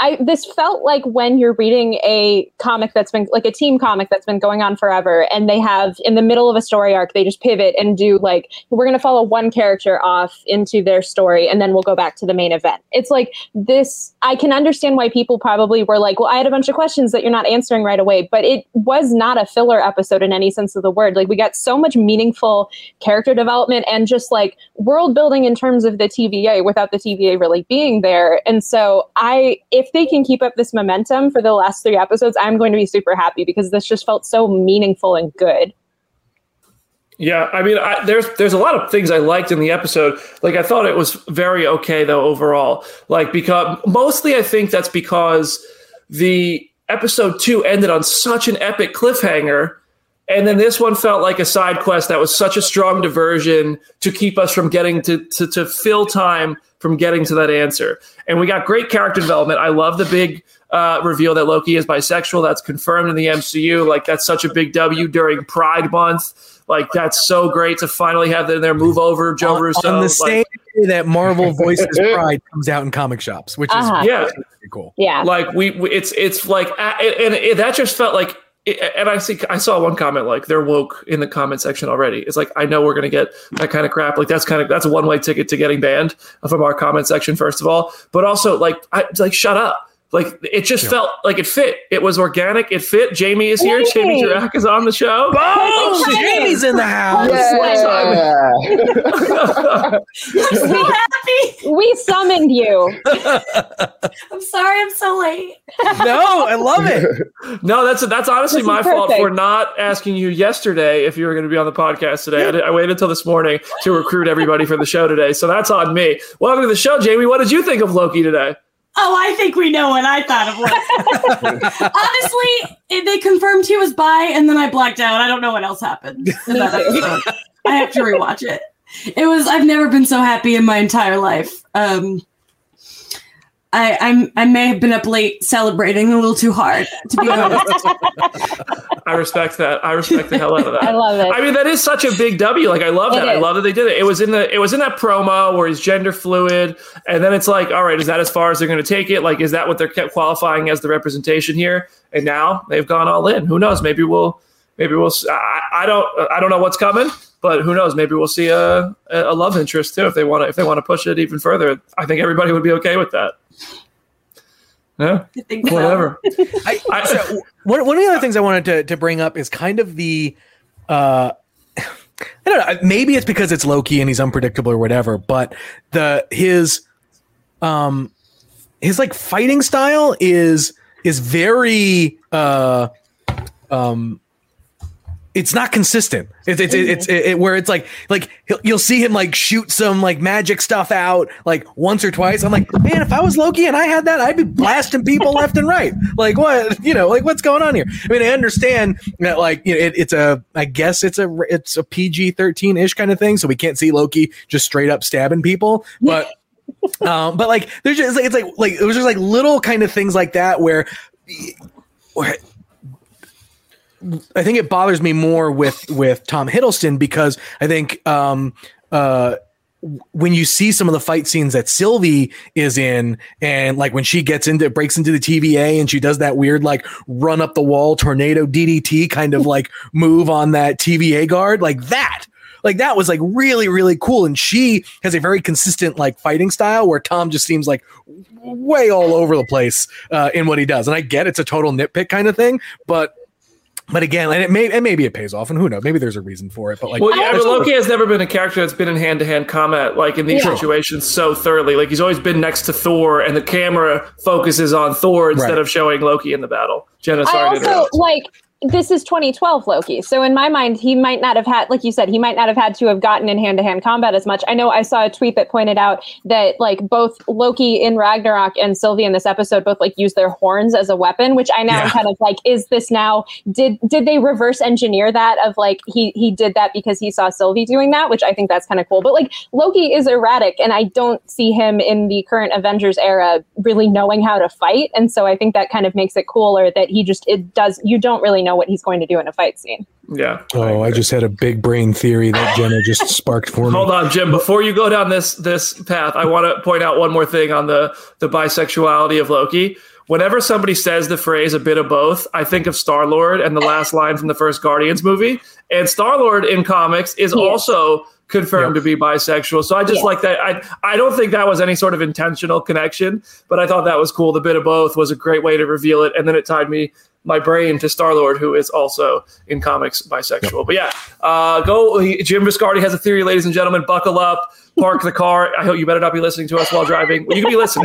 this felt like when you're reading a comic that's been like a team comic that's been going on forever, and they have in the middle of a story arc, they just pivot and do like, we're going to follow one character off into their story and then we'll go back to the main event. It's like this, I can understand why people probably were like, well, I had a bunch of questions that you're not answering right away, but it was not a filler episode in any sense of the word. Like, we got so much meaningful character development and just like world building in terms of the TVA without the TVA really being there. And so if they can keep up this momentum for the last 3 episodes, I'm going to be super happy because this just felt so meaningful and good. Yeah, I mean, there's a lot of things I liked in the episode. Like, I thought it was very okay, though, overall. Like, because mostly I think that's because the episode 2 ended on such an epic cliffhanger. And then this one felt like a side quest that was such a strong diversion to keep us from getting to fill time from getting to that answer. And we got great character development. I love the big reveal that Loki is bisexual. That's confirmed in the MCU. Like, that's such a big W during Pride Month. Like, that's so great to finally have that in there. Move over, Joe Russo. On the same day that Marvel Voices Pride comes out in comic shops, which is pretty cool. Yeah. Like, it's like, and that just felt like, and I saw one comment like, they're woke in the comment section already. It's like, I know we're going to get that kind of crap. Like, that's a one-way ticket to getting banned from our comment section, first of all. But also, like, shut up. Like, it just felt like it fit. It was organic. It fit. Jamie is here. Jamie Jirak is on the show. Oh, Jamie's in the house. Yeah. I'm so happy. We summoned you. I'm sorry I'm so late. No, I love it. No, that's honestly my fault perfect. for not asking you yesterday if you were going to be on the podcast today. I waited until this morning to recruit everybody for the show today. So that's on me. Welcome to the show, Jamie. What did you think of Loki today? Oh, I think we know what I thought of Loki. Honestly, they confirmed he was bi, and then I blacked out. I don't know what else happened in that episode. I have to rewatch it. I've never been so happy in my entire life. I may have been up late celebrating a little too hard, to be honest. I respect that. I respect the hell out of that. I love it. I mean, that is such a big W. Like, I love that. I love that they did it. It was in that promo where he's gender fluid, and then it's like, all right, is that as far as they're going to take it? Like, is that what they're kept qualifying as the representation here? And now they've gone all in. Who knows? Maybe we'll. I don't know what's coming, but who knows? Maybe we'll see a love interest too if they want to push it even further. I think everybody would be okay with that. Yeah, I think so. Whatever. One of the other things I wanted to bring up is kind of the I don't know, maybe it's because it's Loki and he's unpredictable or whatever, but his like fighting style is very it's not consistent. It's where it's like you'll see him like shoot some like magic stuff out like once or twice. I'm like, man, if I was Loki and I had that, I'd be blasting people left and right. Like, what, like, what's going on here? I mean, I understand that, like, I guess it's a PG-13 ish kind of thing, so we can't see Loki just straight up stabbing people, but like there's just like it was just like little kind of things like that where I think it bothers me more with Tom Hiddleston, because I think when you see some of the fight scenes that Sylvie is in, and like when she breaks into the TVA and she does that weird like run up the wall tornado DDT kind of like move on that TVA guard, like that was like really, really cool. And she has a very consistent like fighting style, where Tom just seems like way all over the place in what he does. And I get it's a total nitpick kind of thing, but again, and maybe it pays off, and who knows? Maybe there's a reason for it. But like, well, yeah, but Loki has never been a character that's been in hand-to-hand combat like in these situations so thoroughly. Like, he's always been next to Thor, and the camera focuses on Thor instead of showing Loki in the battle. Jenna, sorry to interrupt. This is 2012 Loki. So in my mind, he might not have had, like you said, to have gotten in hand-to-hand combat as much. I know I saw a tweet that pointed out that like both Loki in Ragnarok and Sylvie in this episode both like use their horns as a weapon, which I now am kind of like, is this now, did they reverse engineer that of like, he did that because he saw Sylvie doing that, which I think that's kind of cool. But like, Loki is erratic, and I don't see him in the current Avengers era really knowing how to fight. And so I think that kind of makes it cooler that you don't really know what he's going to do in a fight scene. Yeah. Oh, I just had a big brain theory that Jenna just sparked for me. Hold on, Jim. Before you go down this path, I want to point out one more thing on the bisexuality of Loki. whenever somebody says the phrase "a bit of both," I think of Star-Lord and the last line from the first Guardians movie. And Star-Lord in comics is also confirmed to be bisexual. So I just like that. I don't think that was any sort of intentional connection, but I thought that was cool. The bit of both was a great way to reveal it. And then it tied my brain to Star-Lord, who is also in comics bisexual. But Jim Viscardi has a theory, ladies and gentlemen. Buckle up, park the car. I hope you better not be listening to us while driving. Well, you can be listening.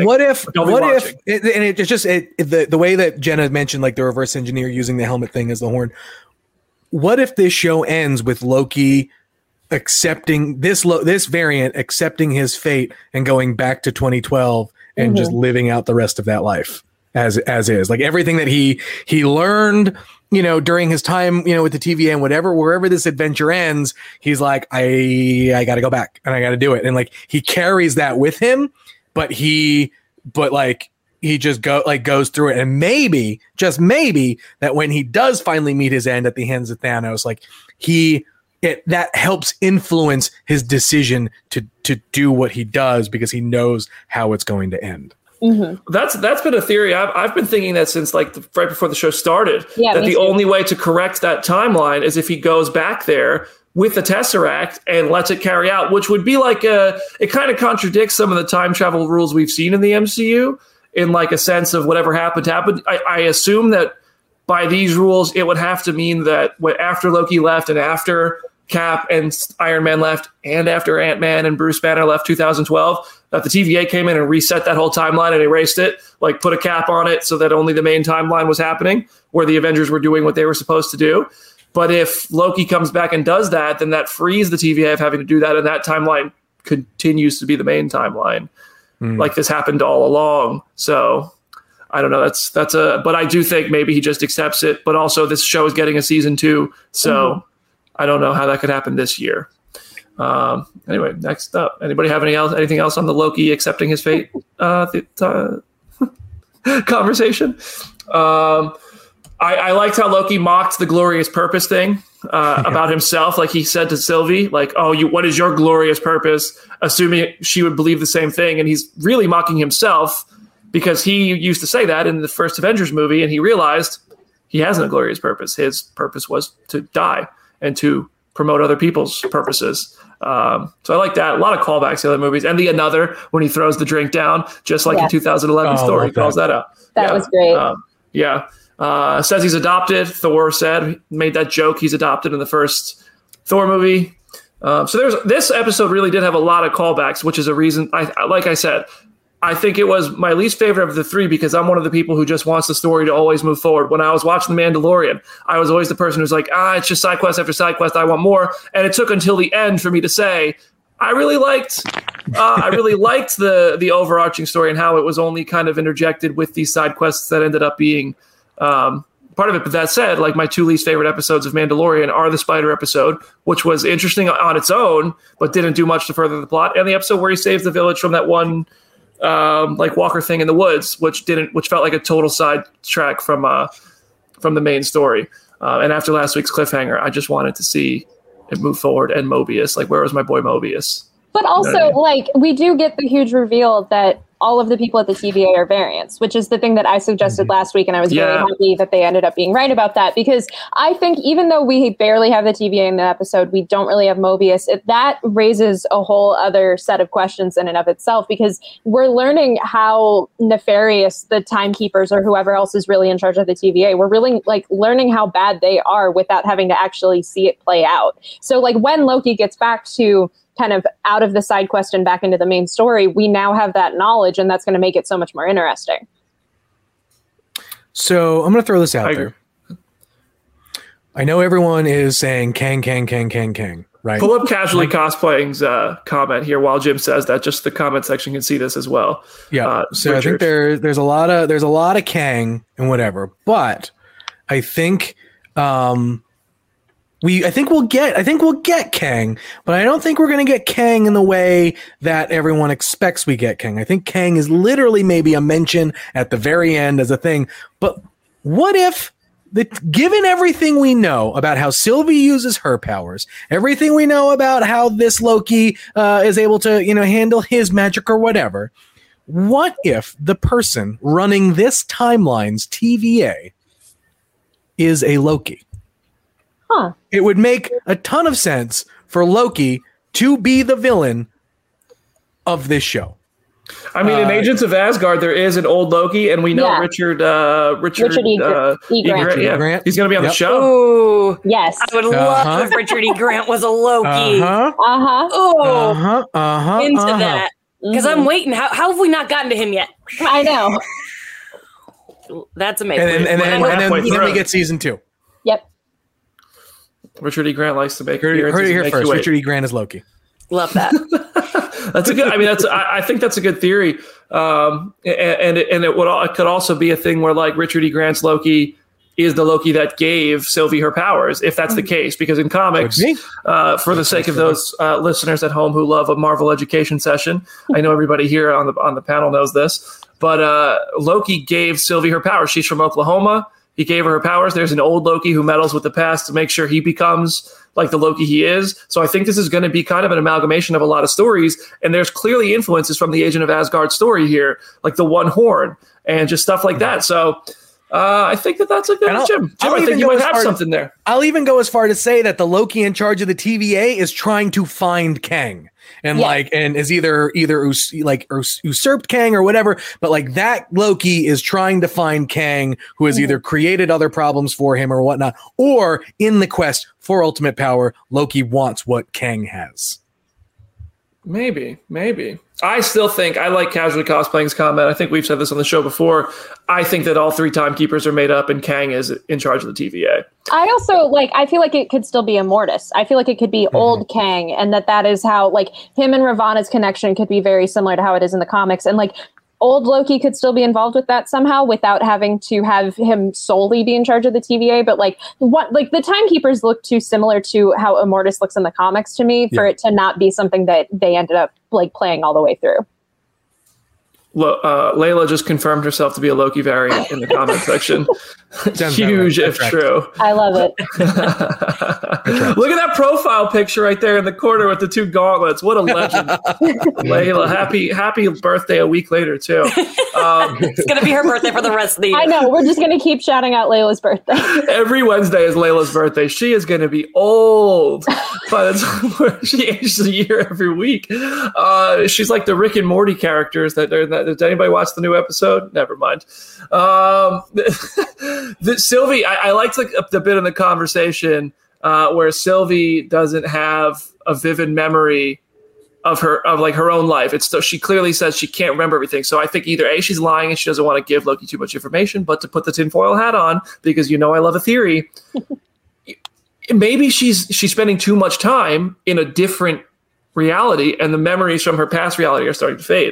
The way that Jenna mentioned, like the reverse engineer using the helmet thing as the horn. What if this show ends with Loki accepting this variant, accepting his fate and going back to 2012 and just living out the rest of that life as is, like everything that he learned, during his time, with the TVA and wherever this adventure ends, he's like, I got to go back and I got to do it. And like, he carries that with him, but he just goes through it. And maybe, just maybe, that when he does finally meet his end at the hands of Thanos, like that helps influence his decision to do what he does because he knows how it's going to end. Mm-hmm. That's been a theory I've been thinking that since right before the show started. That the only way to correct that timeline is if he goes back there with the Tesseract and lets it carry out, which would be like it kind of contradicts some of the time travel rules we've seen in the MCU in like a sense of whatever happened. I assume that by these rules, it would have to mean that after Loki left and after Cap and Iron Man left and after Ant-Man and Bruce Banner left 2012, that the TVA came in and reset that whole timeline and erased it, like put a cap on it so that only the main timeline was happening where the Avengers were doing what they were supposed to do. But if Loki comes back and does that, then that frees the TVA of having to do that, and that timeline continues to be the main timeline, like this happened all along. So I don't know. But I do think maybe he just accepts it. But also, this show is getting a season 2, so I don't know how that could happen this year. Anyway, next up, anybody have anything else on the Loki accepting his fate conversation? I liked how Loki mocked the glorious purpose thing about himself. Like he said to Sylvie, like, "Oh, what is your glorious purpose?" Assuming she would believe the same thing, and he's really mocking himself because he used to say that in the first Avengers movie, and he realized he has no glorious purpose. His purpose was to die and to promote other people's purposes. So I like that. A lot of callbacks to other movies. And the Another, when he throws the drink down, just like in 2011 Thor, he calls that out. That was great. Says he's adopted. Thor made that joke. He's adopted in the first Thor movie. So this episode really did have a lot of callbacks, which is a reason, like I said, I think it was my least favorite of the 3 because I'm one of the people who just wants the story to always move forward. When I was watching The Mandalorian, I was always the person who's like, it's just side quest after side quest. I want more. And it took until the end for me to say, I really liked the overarching story and how it was only kind of interjected with these side quests that ended up being part of it. But that said, like my 2 least favorite episodes of Mandalorian are the Spider episode, which was interesting on its own, but didn't do much to further the plot, and the episode where he saves the village from that one Walker thing in the woods, which felt like a total sidetrack from the main story. And after last week's cliffhanger, I just wanted to see it move forward. And Mobius, like, where was my boy Mobius? But also, like, we do get the huge reveal that all of the people at the TVA are variants, which is the thing that I suggested last week. And I was very happy that they ended up being right about that, because I think even though we barely have the TVA in the episode, we don't really have Mobius. That raises a whole other set of questions in and of itself, because we're learning how nefarious the timekeepers or whoever else is really in charge of the TVA. We're really like learning how bad they are without having to actually see it play out. So like when Loki gets back to kind of out of the side quest and back into the main story, we now have that knowledge, and that's going to make it so much more interesting. So I'm going to throw this out there. I know everyone is saying Kang, right? Pull up Casually Cosplaying's comment here while Jim says that. Just the comment section can see this as well. Yeah. So Richard. I think there's a lot of Kang and whatever, but I think I think we'll get Kang, but I don't think we're going to get Kang in the way that everyone expects we get Kang. I think Kang is literally maybe a mention at the very end as a thing. But what if, given everything we know about how Sylvie uses her powers, everything we know about how this Loki is able to, handle his magic or whatever, what if the person running this timeline's TVA is a Loki? Huh. It would make a ton of sense for Loki to be the villain of this show. I mean, in Agents of Asgard, there is an old Loki, and we know Richard E. Grant. Yeah, he's going to be on the show. Ooh, yes. I would love if Richard E. Grant was a Loki. Into that. Because I'm waiting. How have we not gotten to him yet? I know. That's amazing. And then we get season 2. Yep. Richard E. Grant likes to make heard it here first. Richard E. Grant is Loki. Love that. That's a good. I mean, I think that's a good theory. And it could also be a thing where like Richard E. Grant's Loki is the Loki that gave Sylvie her powers, if that's the case. Because in comics, for the sake of those listeners at home who love a Marvel education session, I know everybody here on the panel knows this, but Loki gave Sylvie her powers. She's from Oklahoma. He gave her powers. There's an old Loki who meddles with the past to make sure he becomes like the Loki he is. So I think this is going to be kind of an amalgamation of a lot of stories. And there's clearly influences from the Agent of Asgard story here, like the One Horn and just stuff like that. So I think that's a good Jim. I think you might have something there. I'll even go as far to say that the Loki in charge of the TVA is trying to find Kang. And and is either usurped Kang or whatever, but like that Loki is trying to find Kang, who has either created other problems for him or whatnot, or in the quest for ultimate power, Loki wants what Kang has. Maybe. I still think I like casually cosplaying's comment. I think we've said this on the show before. I think that all 3 timekeepers are made up and Kang is in charge of the TVA. I also I feel like it could still be Immortus. I feel like it could be old Kang, and that is how like him and Ravana's connection could be very similar to how it is in the comics. And like old Loki could still be involved with that somehow without having to have him solely be in charge of the TVA. But the timekeepers look too similar to how Immortus looks in the comics to me for it to not be something that they ended up like playing all the way through. Layla just confirmed herself to be a Loki variant in the comment section. Huge if true. I love it. Look at that profile picture right there in the corner with the 2 gauntlets. What a legend. Layla, happy birthday a week later too. It's going to be her birthday for the rest of the year. I know. We're just going to keep shouting out Layla's birthday. Every Wednesday is Layla's birthday. She is going to be old by the time she ages a year every week. She's like the Rick and Morty characters that did anybody watch the new episode? Never mind. Sylvie, I liked the bit in the conversation where Sylvie doesn't have a vivid memory of her own life. She clearly says she can't remember everything. So I think either A, she's lying and she doesn't want to give Loki too much information, but to put the tinfoil hat on, because I love a theory. Maybe she's spending too much time in a different reality, and the memories from her past reality are starting to fade.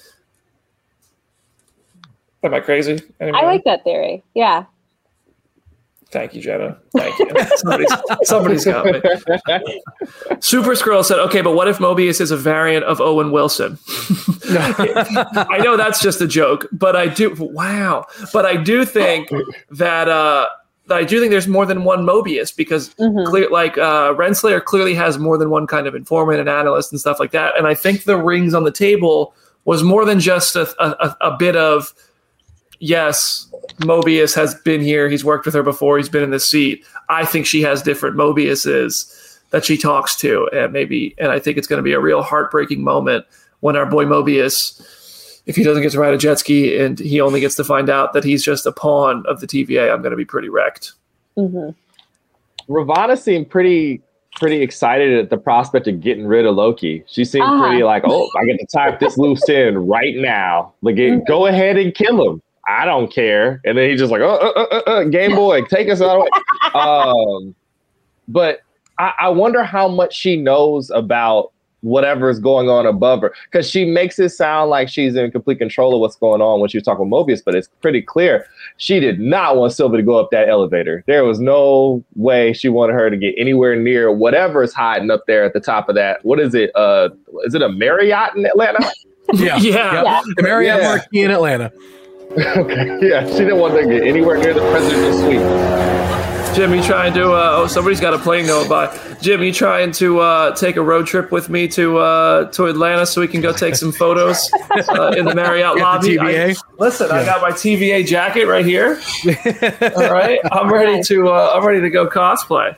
Am I crazy? I like that theory. Yeah. Thank you, Jenna. Thank you. Somebody's got me. Super Squirrel said, okay, but what if Mobius is a variant of Owen Wilson? I know that's just a joke, but I do think that there's more than one Mobius, because Renslayer clearly has more than one kind of informant and analyst and stuff like that. And I think the rings on the table was more than just a bit of, yes, Mobius has been here. He's worked with her before. He's been in this seat. I think she has different Mobiuses that she talks to. And I think it's going to be a real heartbreaking moment when our boy Mobius, if he doesn't get to ride a jet ski and he only gets to find out that he's just a pawn of the TVA, I'm going to be pretty wrecked. Mm-hmm. Ravana seemed pretty excited at the prospect of getting rid of Loki. She seemed pretty like, oh, I get to type this loose in right now. Like, go ahead and kill him. I don't care. And then he's just like, Game Boy, take us out of the way. But I wonder how much she knows about whatever is going on above her, because she makes it sound like she's in complete control of what's going on when she was talking with Mobius, but it's pretty clear she did not want Sylvie to go up that elevator. There was no way she wanted her to get anywhere near whatever is hiding up there at the top of that. What is it? Is it a Marriott in Atlanta? Yeah. The Marriott Marquis in Atlanta. Okay. Yeah, she didn't want to get anywhere near the presidential suite. Jim, you trying to? Somebody's got a plane going by. Jim, you trying to take a road trip with me to Atlanta so we can go take some photos in the Marriott lobby? I got my TVA jacket right here. All right, I'm ready to go cosplay.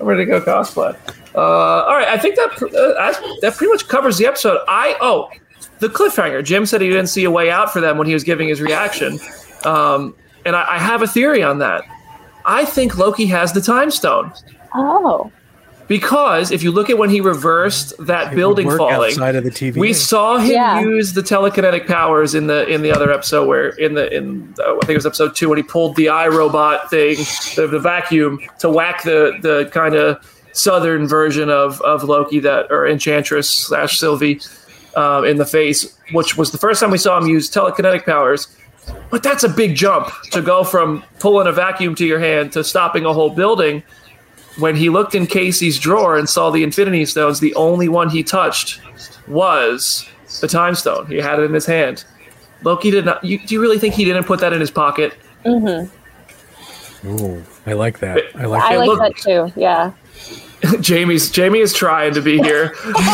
All right, I think that pretty much covers the episode. The cliffhanger. Jim said he didn't see a way out for them when he was giving his reaction, and I have a theory on that. I think Loki has the time stone. Oh. Because if you look at when he reversed that building falling, outside of the TV, we saw him use the telekinetic powers in the other episode where I think it was episode 2 when he pulled the iRobot thing, the vacuum, to whack the kind of southern version of Loki or Enchantress / Sylvie in the face, which was the first time we saw him use telekinetic powers. But that's a big jump to go from pulling a vacuum to your hand to stopping a whole building. When he looked in Casey's drawer and saw the Infinity Stones, the only one he touched was the Time Stone. He had it in his hand. Loki did not. Do you really think he didn't put that in his pocket? Mm-hmm. Ooh, I like that. I like that too. Yeah. Jamie is trying to be here.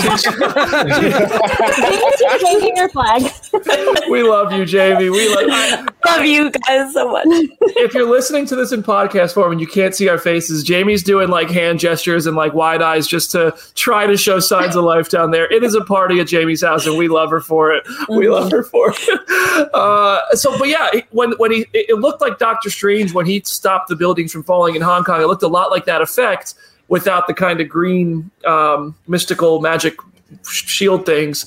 Waving your flag. We love you, Jamie. We love you guys so much. If you're listening to this in podcast form and you can't see our faces, Jamie's doing like hand gestures and like wide eyes just to try to show signs of life down there. It is a party at Jamie's house, and we love her for it. We love her for it. But yeah, when it looked like Doctor Strange when he stopped the buildings from falling in Hong Kong. It looked a lot like that effect, without the kind of green mystical magic shield things.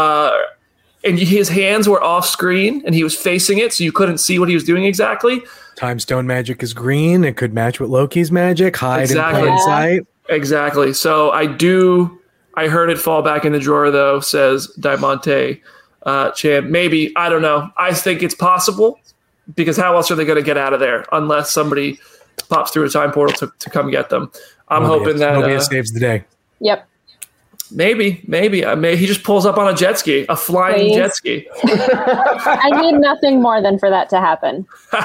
And his hands were off screen and he was facing it, so you couldn't see what he was doing exactly. Time Stone magic is green. It could match with Loki's magic. Hide in plain sight. Exactly. So I heard it fall back in the drawer, though, says Diamante Chan. Maybe, I don't know. I think it's possible, because how else are they going to get out of there unless somebody pops through a time portal to come get them? I'm hoping that Mobius saves the day. Yep. Maybe. He just pulls up on a jet ski, a flying jet ski. I need nothing more than for that to happen.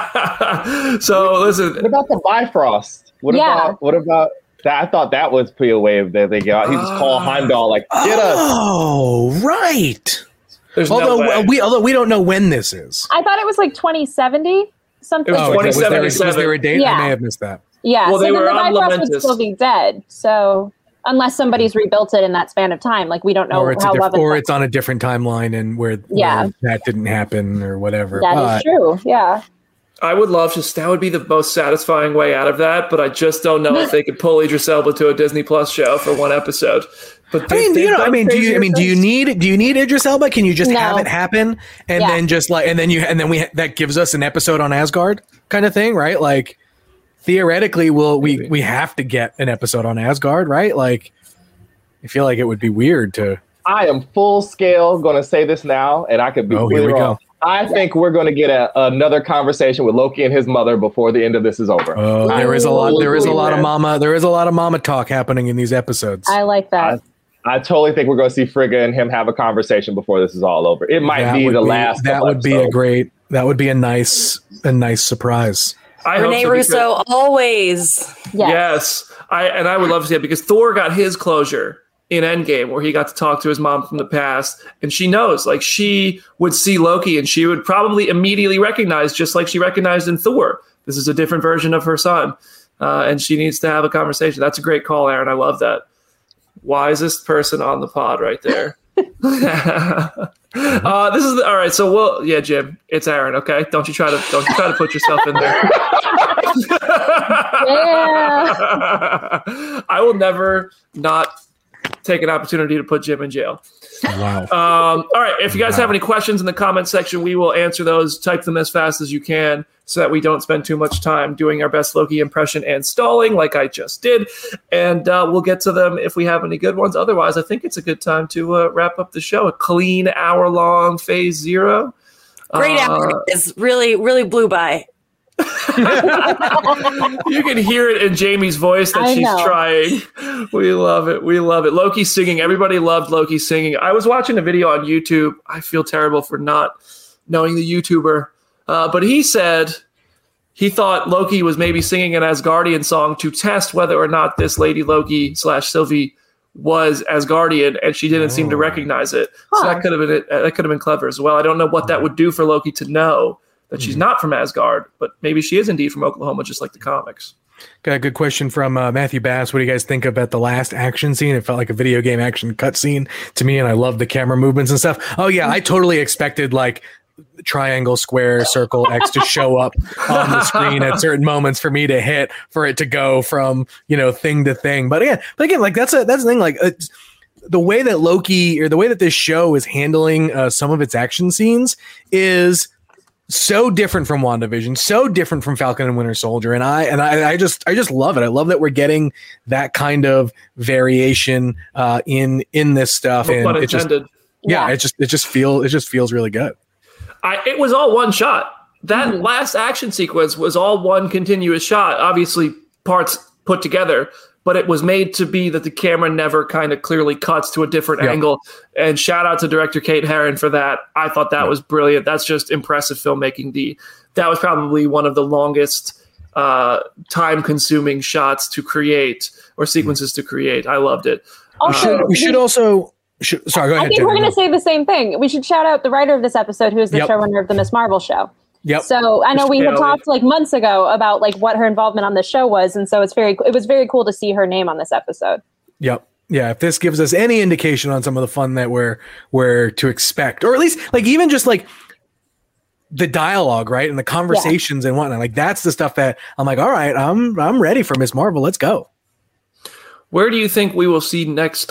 So listen. What about the Bifrost? What about that? I thought that was a wave that they got. He just called Heimdall like, get us. Oh, right. Although we don't know when this is. I thought it was like 2070 something. It was 2077. Was there a date? Yeah. I may have missed that. Yeah, well, so they were on the Bifrost Lamentus. would still be dead. So unless somebody's rebuilt it in that span of time, like we don't know how Love. Or it's on a different timeline and where that didn't happen or whatever. That is true. Yeah. I would love that would be the most satisfying way out of that, but I just don't know if they could pull Idris Elba to a Disney Plus show for one episode. But do you need Idris Elba? Can you just have it happen and then just like that gives us an episode on Asgard kind of thing, right? Like theoretically, we have to get an episode on Asgard, right? Like I feel like it would be weird to. I am full scale going to say this now, and I could be completely wrong. I think we're going to get another conversation with Loki and his mother before the end of this is over. There is a lot of mama talk happening in these episodes. I like that. I totally think we're going to see Frigga and him have a conversation before this is all over. It might be the last. That would be a nice surprise. Rene Russo always. Yes. I would love to see it because Thor got his closure in Endgame where he got to talk to his mom from the past, and she knows, like, she would see Loki and she would probably immediately recognize, just like she recognized in Thor, this is a different version of her son, and she needs to have a conversation. That's a great call, Aaron. I love that. Wisest person on the pod right there. This is all right. So Jim, it's Aaron. Okay, don't you try to put yourself in there. I will never not take an opportunity to put Jim in jail. Wow. All right. If you guys have any questions in the comment section, we will answer those. Type them as fast as you can so that we don't spend too much time doing our best Loki impression and stalling like I just did. And we'll get to them if we have any good ones. Otherwise, I think it's a good time to wrap up the show. A clean hour-long Phase Zero. Great hour. It's really, really blew by. You can hear it in Jamie's voice that she's trying. We love it. Loki singing. Everybody loved Loki singing. I was watching a video on YouTube. I feel terrible for not knowing the YouTuber. But he said he thought Loki was maybe singing an Asgardian song to test whether or not this Lady Loki / Sylvie was Asgardian, and she didn't seem to recognize it. So that could have been clever as well. I don't know what that would do for Loki to know that she's not from Asgard, but maybe she is indeed from Oklahoma, just like the comics. Got a good question from Matthew Bass. What do you guys think about the last action scene? It felt like a video game action cutscene to me, and I love the camera movements and stuff. Oh yeah, I totally expected like triangle, square, circle, X to show up on the screen at certain moments for me to hit, for it to go from, you know, thing to thing. But again, like that's the thing. Like the way that Loki, or the way that this show is handling some of its action scenes is so different from WandaVision, so different from Falcon and Winter Soldier, and I just love it. I love that we're getting that kind of variation in this stuff, and it just it just feels really good. It was all one shot. That last action sequence was all one continuous shot, obviously parts put together, but it was made to be that the camera never kind of clearly cuts to a different angle. And shout out to director Kate Herron for that. I thought that was brilliant. That's just impressive filmmaking. That was probably one of the longest time-consuming shots to create, or sequences to create. I loved it. Also, sorry, go ahead. I think we're going to say the same thing. We should shout out the writer of this episode, who is the showrunner of the Ms. Marvel show. Yep. So I know we had talked like months ago about like what her involvement on the show was, and so it was very cool to see her name on this episode. Yep. Yeah. If this gives us any indication on some of the fun that we're to expect, or at least like even just like the dialogue, right, and the conversations and whatnot, like that's the stuff that I'm like, all right, I'm ready for Ms. Marvel. Let's go. Where do you think we will see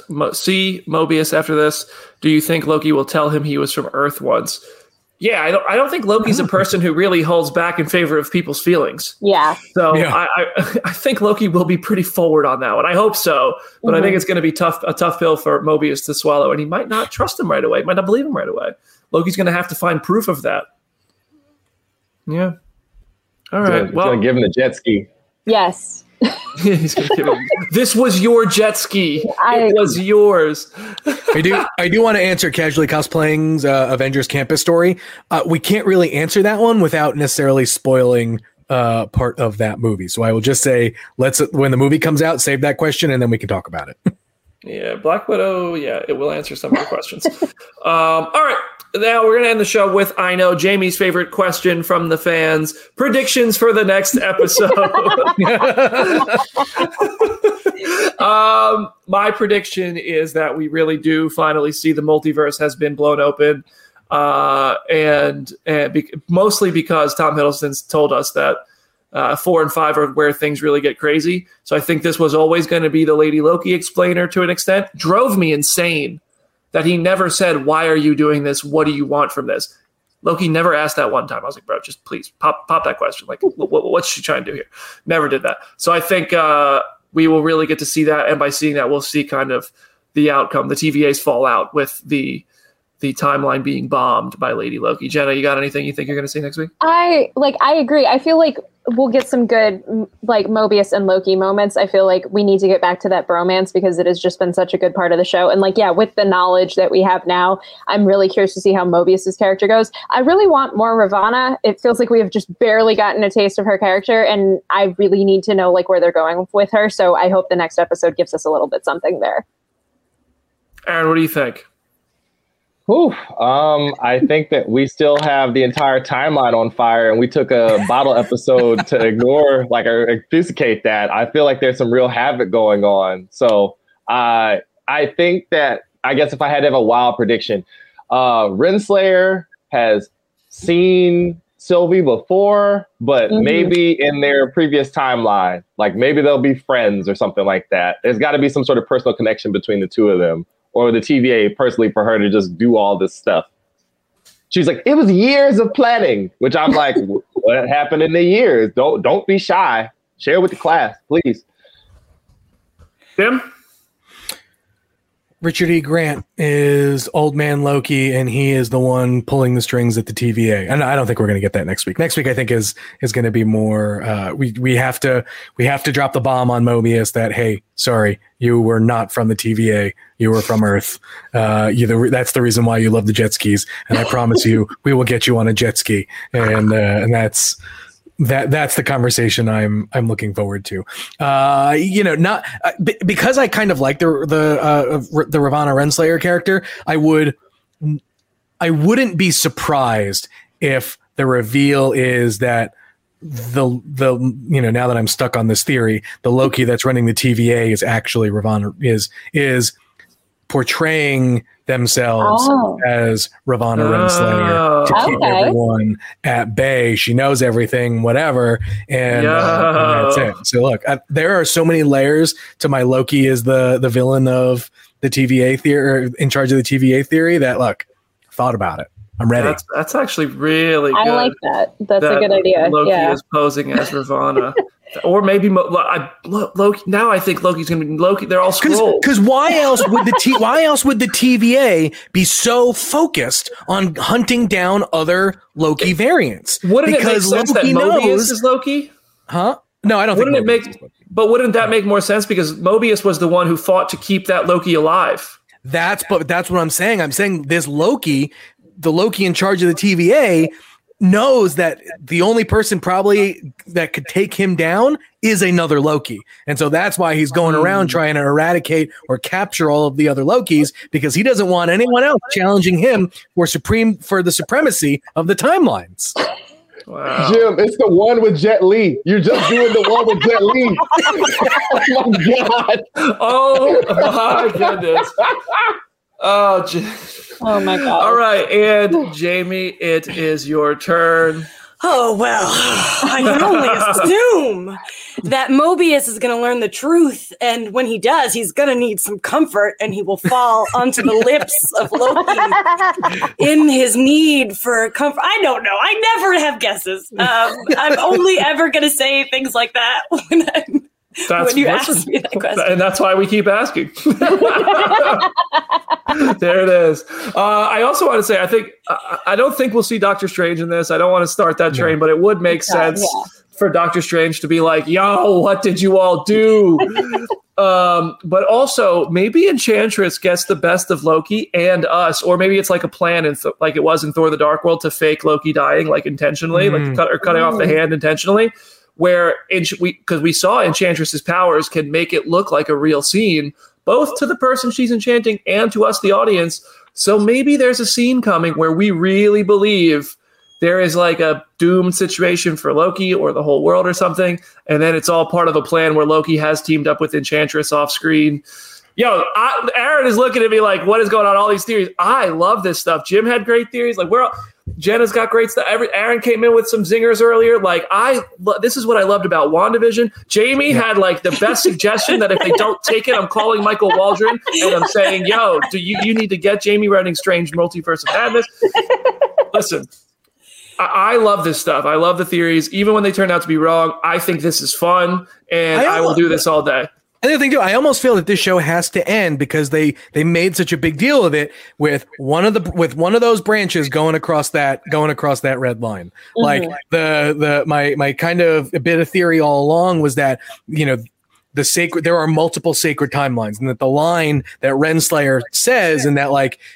Mobius after this? Do you think Loki will tell him he was from Earth once? Yeah, I don't think Loki's a person who really holds back in favor of people's feelings. Yeah. So I think Loki will be pretty forward on that one. I hope so, but I think it's going to be a tough pill for Mobius to swallow, and he might not trust him right away. Might not believe him right away. Loki's going to have to find proof of that. Yeah. All right. He's going to give him the jet ski. Yes. He's gonna give him, this was your jet ski. It was yours. I do want to answer Casually Cosplaying's Avengers Campus story. We can't really answer that one without necessarily spoiling part of that movie. So I will just say, when the movie comes out, save that question, and then we can talk about it. Yeah, Black Widow. Yeah, it will answer some of your questions. All right. Now we're going to end the show with, I know, Jamie's favorite question from the fans. Predictions for the next episode. My prediction is that we really do finally see the multiverse has been blown open. Mostly because Tom Hiddleston's told us that 4 and 5 are where things really get crazy. So I think this was always going to be the Lady Loki explainer to an extent. Drove me insane that he never said, why are you doing this? What do you want from this? Loki never asked that one time. I was like, bro, just please pop that question. Like, what's she trying to do here? Never did that. So I think we will really get to see that. And by seeing that, we'll see kind of the outcome, the TVA's fallout with the timeline being bombed by Lady Loki. Jenna, you got anything you think you're going to see next week? I agree. I feel like we'll get some good like Mobius and Loki moments. I feel like we need to get back to that bromance because it has just been such a good part of the show. And like, yeah, with the knowledge that we have now, I'm really curious to see how Mobius's character goes. I really want more Ravonna. It feels like we have just barely gotten a taste of her character, and I really need to know like where they're going with her. So I hope the next episode gives us a little bit something there. Aaron, what do you think? I think that we still have the entire timeline on fire, and we took a bottle episode to ignore, like, or obfuscate that. I feel like there's some real havoc going on. So I think that, I guess if I had to have a wild prediction, Renslayer has seen Sylvie before, but maybe in their previous timeline, like maybe they'll be friends or something like that. There's got to be some sort of personal connection between the two of them. Or the TVA personally for her to just do all this stuff. She's like, it was years of planning, which I'm like, what happened in the years? Don't be shy. Share with the class, please. Tim? Richard E. Grant is Old Man Loki, and he is the one pulling the strings at the TVA. And I don't think we're going to get that next week. Next week, I think is going to be more. We have to drop the bomb on Mobius that, hey, sorry, you were not from the TVA. You were from Earth. That's the reason why you love the jet skis. And I promise you, we will get you on a jet ski. And that's that's the conversation I'm looking forward to. Not because I kind of like the Ravonna Renslayer character. I wouldn't be surprised if the reveal is that the now that I'm stuck on this theory, the Loki that's running the TVA is actually Ravonna is portraying themselves as Ravonna Renslayer to keep everyone at bay. She knows everything, whatever, and that's it. So look, there are so many layers to my Loki is the villain of the TVA theory, or in charge of the TVA theory. That look, thought about it. I'm ready. That's actually really good. I like that. That's a good idea. Loki is posing as Ravonna. Or maybe Loki. Now I think Loki's going to be Loki. They're all Skrulls. Because why else would the TVA be so focused on hunting down other Loki variants? Wouldn't it make sense that Mobius is Loki? Huh? No, I don't think. Wouldn't that make more sense? Because Mobius was the one who fought to keep that Loki alive. That's what I'm saying. I'm saying this Loki, the Loki in charge of the TVA, knows that the only person probably that could take him down is another Loki. And so that's why he's going around trying to eradicate or capture all of the other Lokis, because he doesn't want anyone else challenging him for the supremacy of the timelines. Wow. Jim, it's the one with Jet Li. You're just doing the one with Jet Li. Oh my God. Oh my goodness. Oh my God. All right, and Jamie, it is your turn. Oh, well, I can only assume that Mobius is going to learn the truth. And when he does, he's going to need some comfort, and he will fall onto the lips of Loki in his need for comfort. I don't know. I never have guesses. I'm only ever going to say things like that when you ask me that question. And that's why we keep asking. There it is. I also want to say, I don't think we'll see Doctor Strange in this. I don't want to start that train, but it would make sense for Doctor Strange to be like, yo, what did you all do? But also maybe Enchantress gets the best of Loki and us, or maybe it's like a plan like it was in Thor the Dark World to fake Loki dying, like intentionally, like cutting off the hand intentionally. Where because we saw Enchantress's powers can make it look like a real scene, both to the person she's enchanting and to us, the audience. So maybe there's a scene coming where we really believe there is like a doomed situation for Loki or the whole world or something, and then it's all part of a plan where Loki has teamed up with Enchantress off screen. Yo, Aaron is looking at me like, what is going on? All these theories. I love this stuff. Jim had great theories. Like Jenna's got great stuff. Aaron came in with some zingers earlier. Like this is what I loved about WandaVision. Jamie had like the best suggestion that if they don't take it, I'm calling Michael Waldron and I'm saying, yo, you need to get Jamie writing Strange Multiverse of Madness. Listen, I love this stuff. I love the theories. Even when they turn out to be wrong, I think this is fun and I will do this all day. And the other thing too, I almost feel that this show has to end because they made such a big deal of it with one of those branches going across that red line. Mm-hmm. Like my kind of a bit of theory all along was that, there are multiple sacred timelines, and that the line that Renslayer says, and that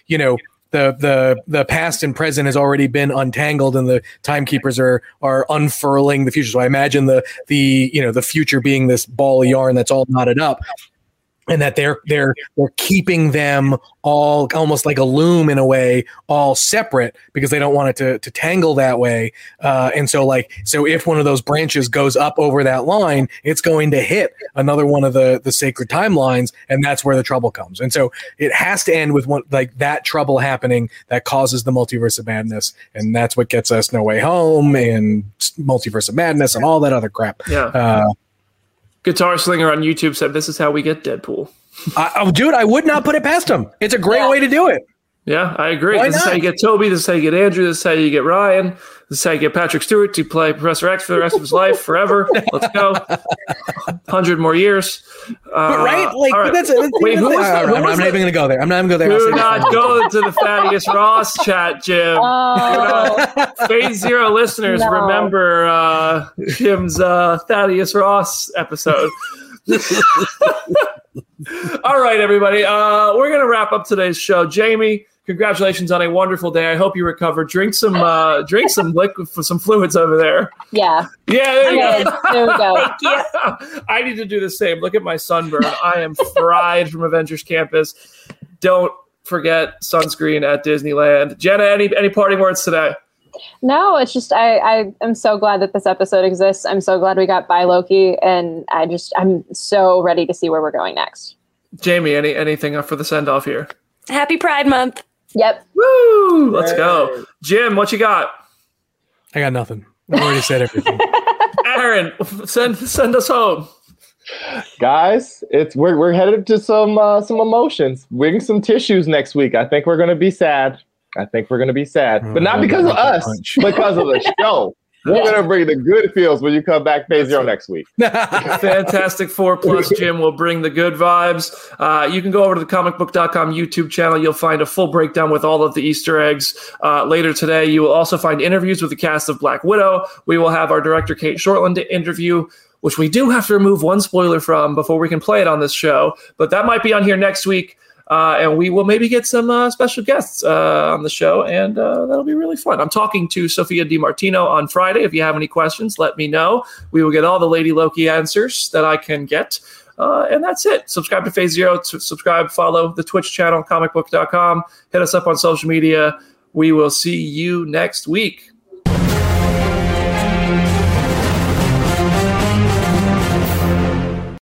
the past and present has already been untangled, and the timekeepers are unfurling the future. So I imagine the future being this ball of yarn that's all knotted up, and that they're keeping them all almost like a loom in a way, all separate because they don't want it to tangle that way. And so if one of those branches goes up over that line, it's going to hit another one of the sacred timelines, and that's where the trouble comes. And so it has to end with that trouble happening that causes the Multiverse of Madness, and that's what gets us No Way Home and Multiverse of Madness and all that other crap. Yeah. Guitar Slinger on YouTube said, "This is how we get Deadpool." Dude, I would not put it past him. It's a great way to do it. Yeah, I agree. Why this not? is how you get Toby. This is how you get Andrew. This is how you get Ryan. This is how you get Patrick Stewart to play Professor X for the rest of his life, forever. Let's go. 100 more years. But right? Like, all right. Wait, who was that? I'm not even going to go there. I'm not even going to go there. Do not go to the Thaddeus Ross chat, Jim. Phase Zero listeners, remember Jim's Thaddeus Ross episode. All right, everybody. We're going to wrap up today's show. Jamie, congratulations on a wonderful day. I hope you recover. Drink some liquid, some fluids over there. Yeah. Yeah, there you go. There we go. Thank you. I need to do the same. Look at my sunburn. I am fried from Avengers Campus. Don't forget sunscreen at Disneyland. Jenna, any parting words today? No, it's just I am so glad that this episode exists. I'm so glad we got by Loki, and I'm so ready to see where we're going next. Jamie, anything for the send off here? Happy Pride Month. Yep. Woo! Let's go. Jim, what you got? I got nothing. I already said everything. Aaron, send us home. Guys, we're headed to some emotions. Bring some tissues next week. I think we're gonna be sad. But not because of us, because of the show. We're going to bring the good feels when you come back Phase Zero next week. Fantastic 4+ Jim will bring the good vibes. You can go over to the comicbook.com YouTube channel. You'll find a full breakdown with all of the Easter eggs. Later today, you will also find interviews with the cast of Black Widow. We will have our director, Kate Shortland, interview, which we do have to remove one spoiler from before we can play it on this show. But that might be on here next week. And we will maybe get some special guests on the show, and that'll be really fun. I'm talking to Sophia DiMartino on Friday. If you have any questions, let me know. We will get all the Lady Loki answers that I can get. And that's it. Subscribe to Phase Zero. Subscribe, follow the Twitch channel, comicbook.com. Hit us up on social media. We will see you next week.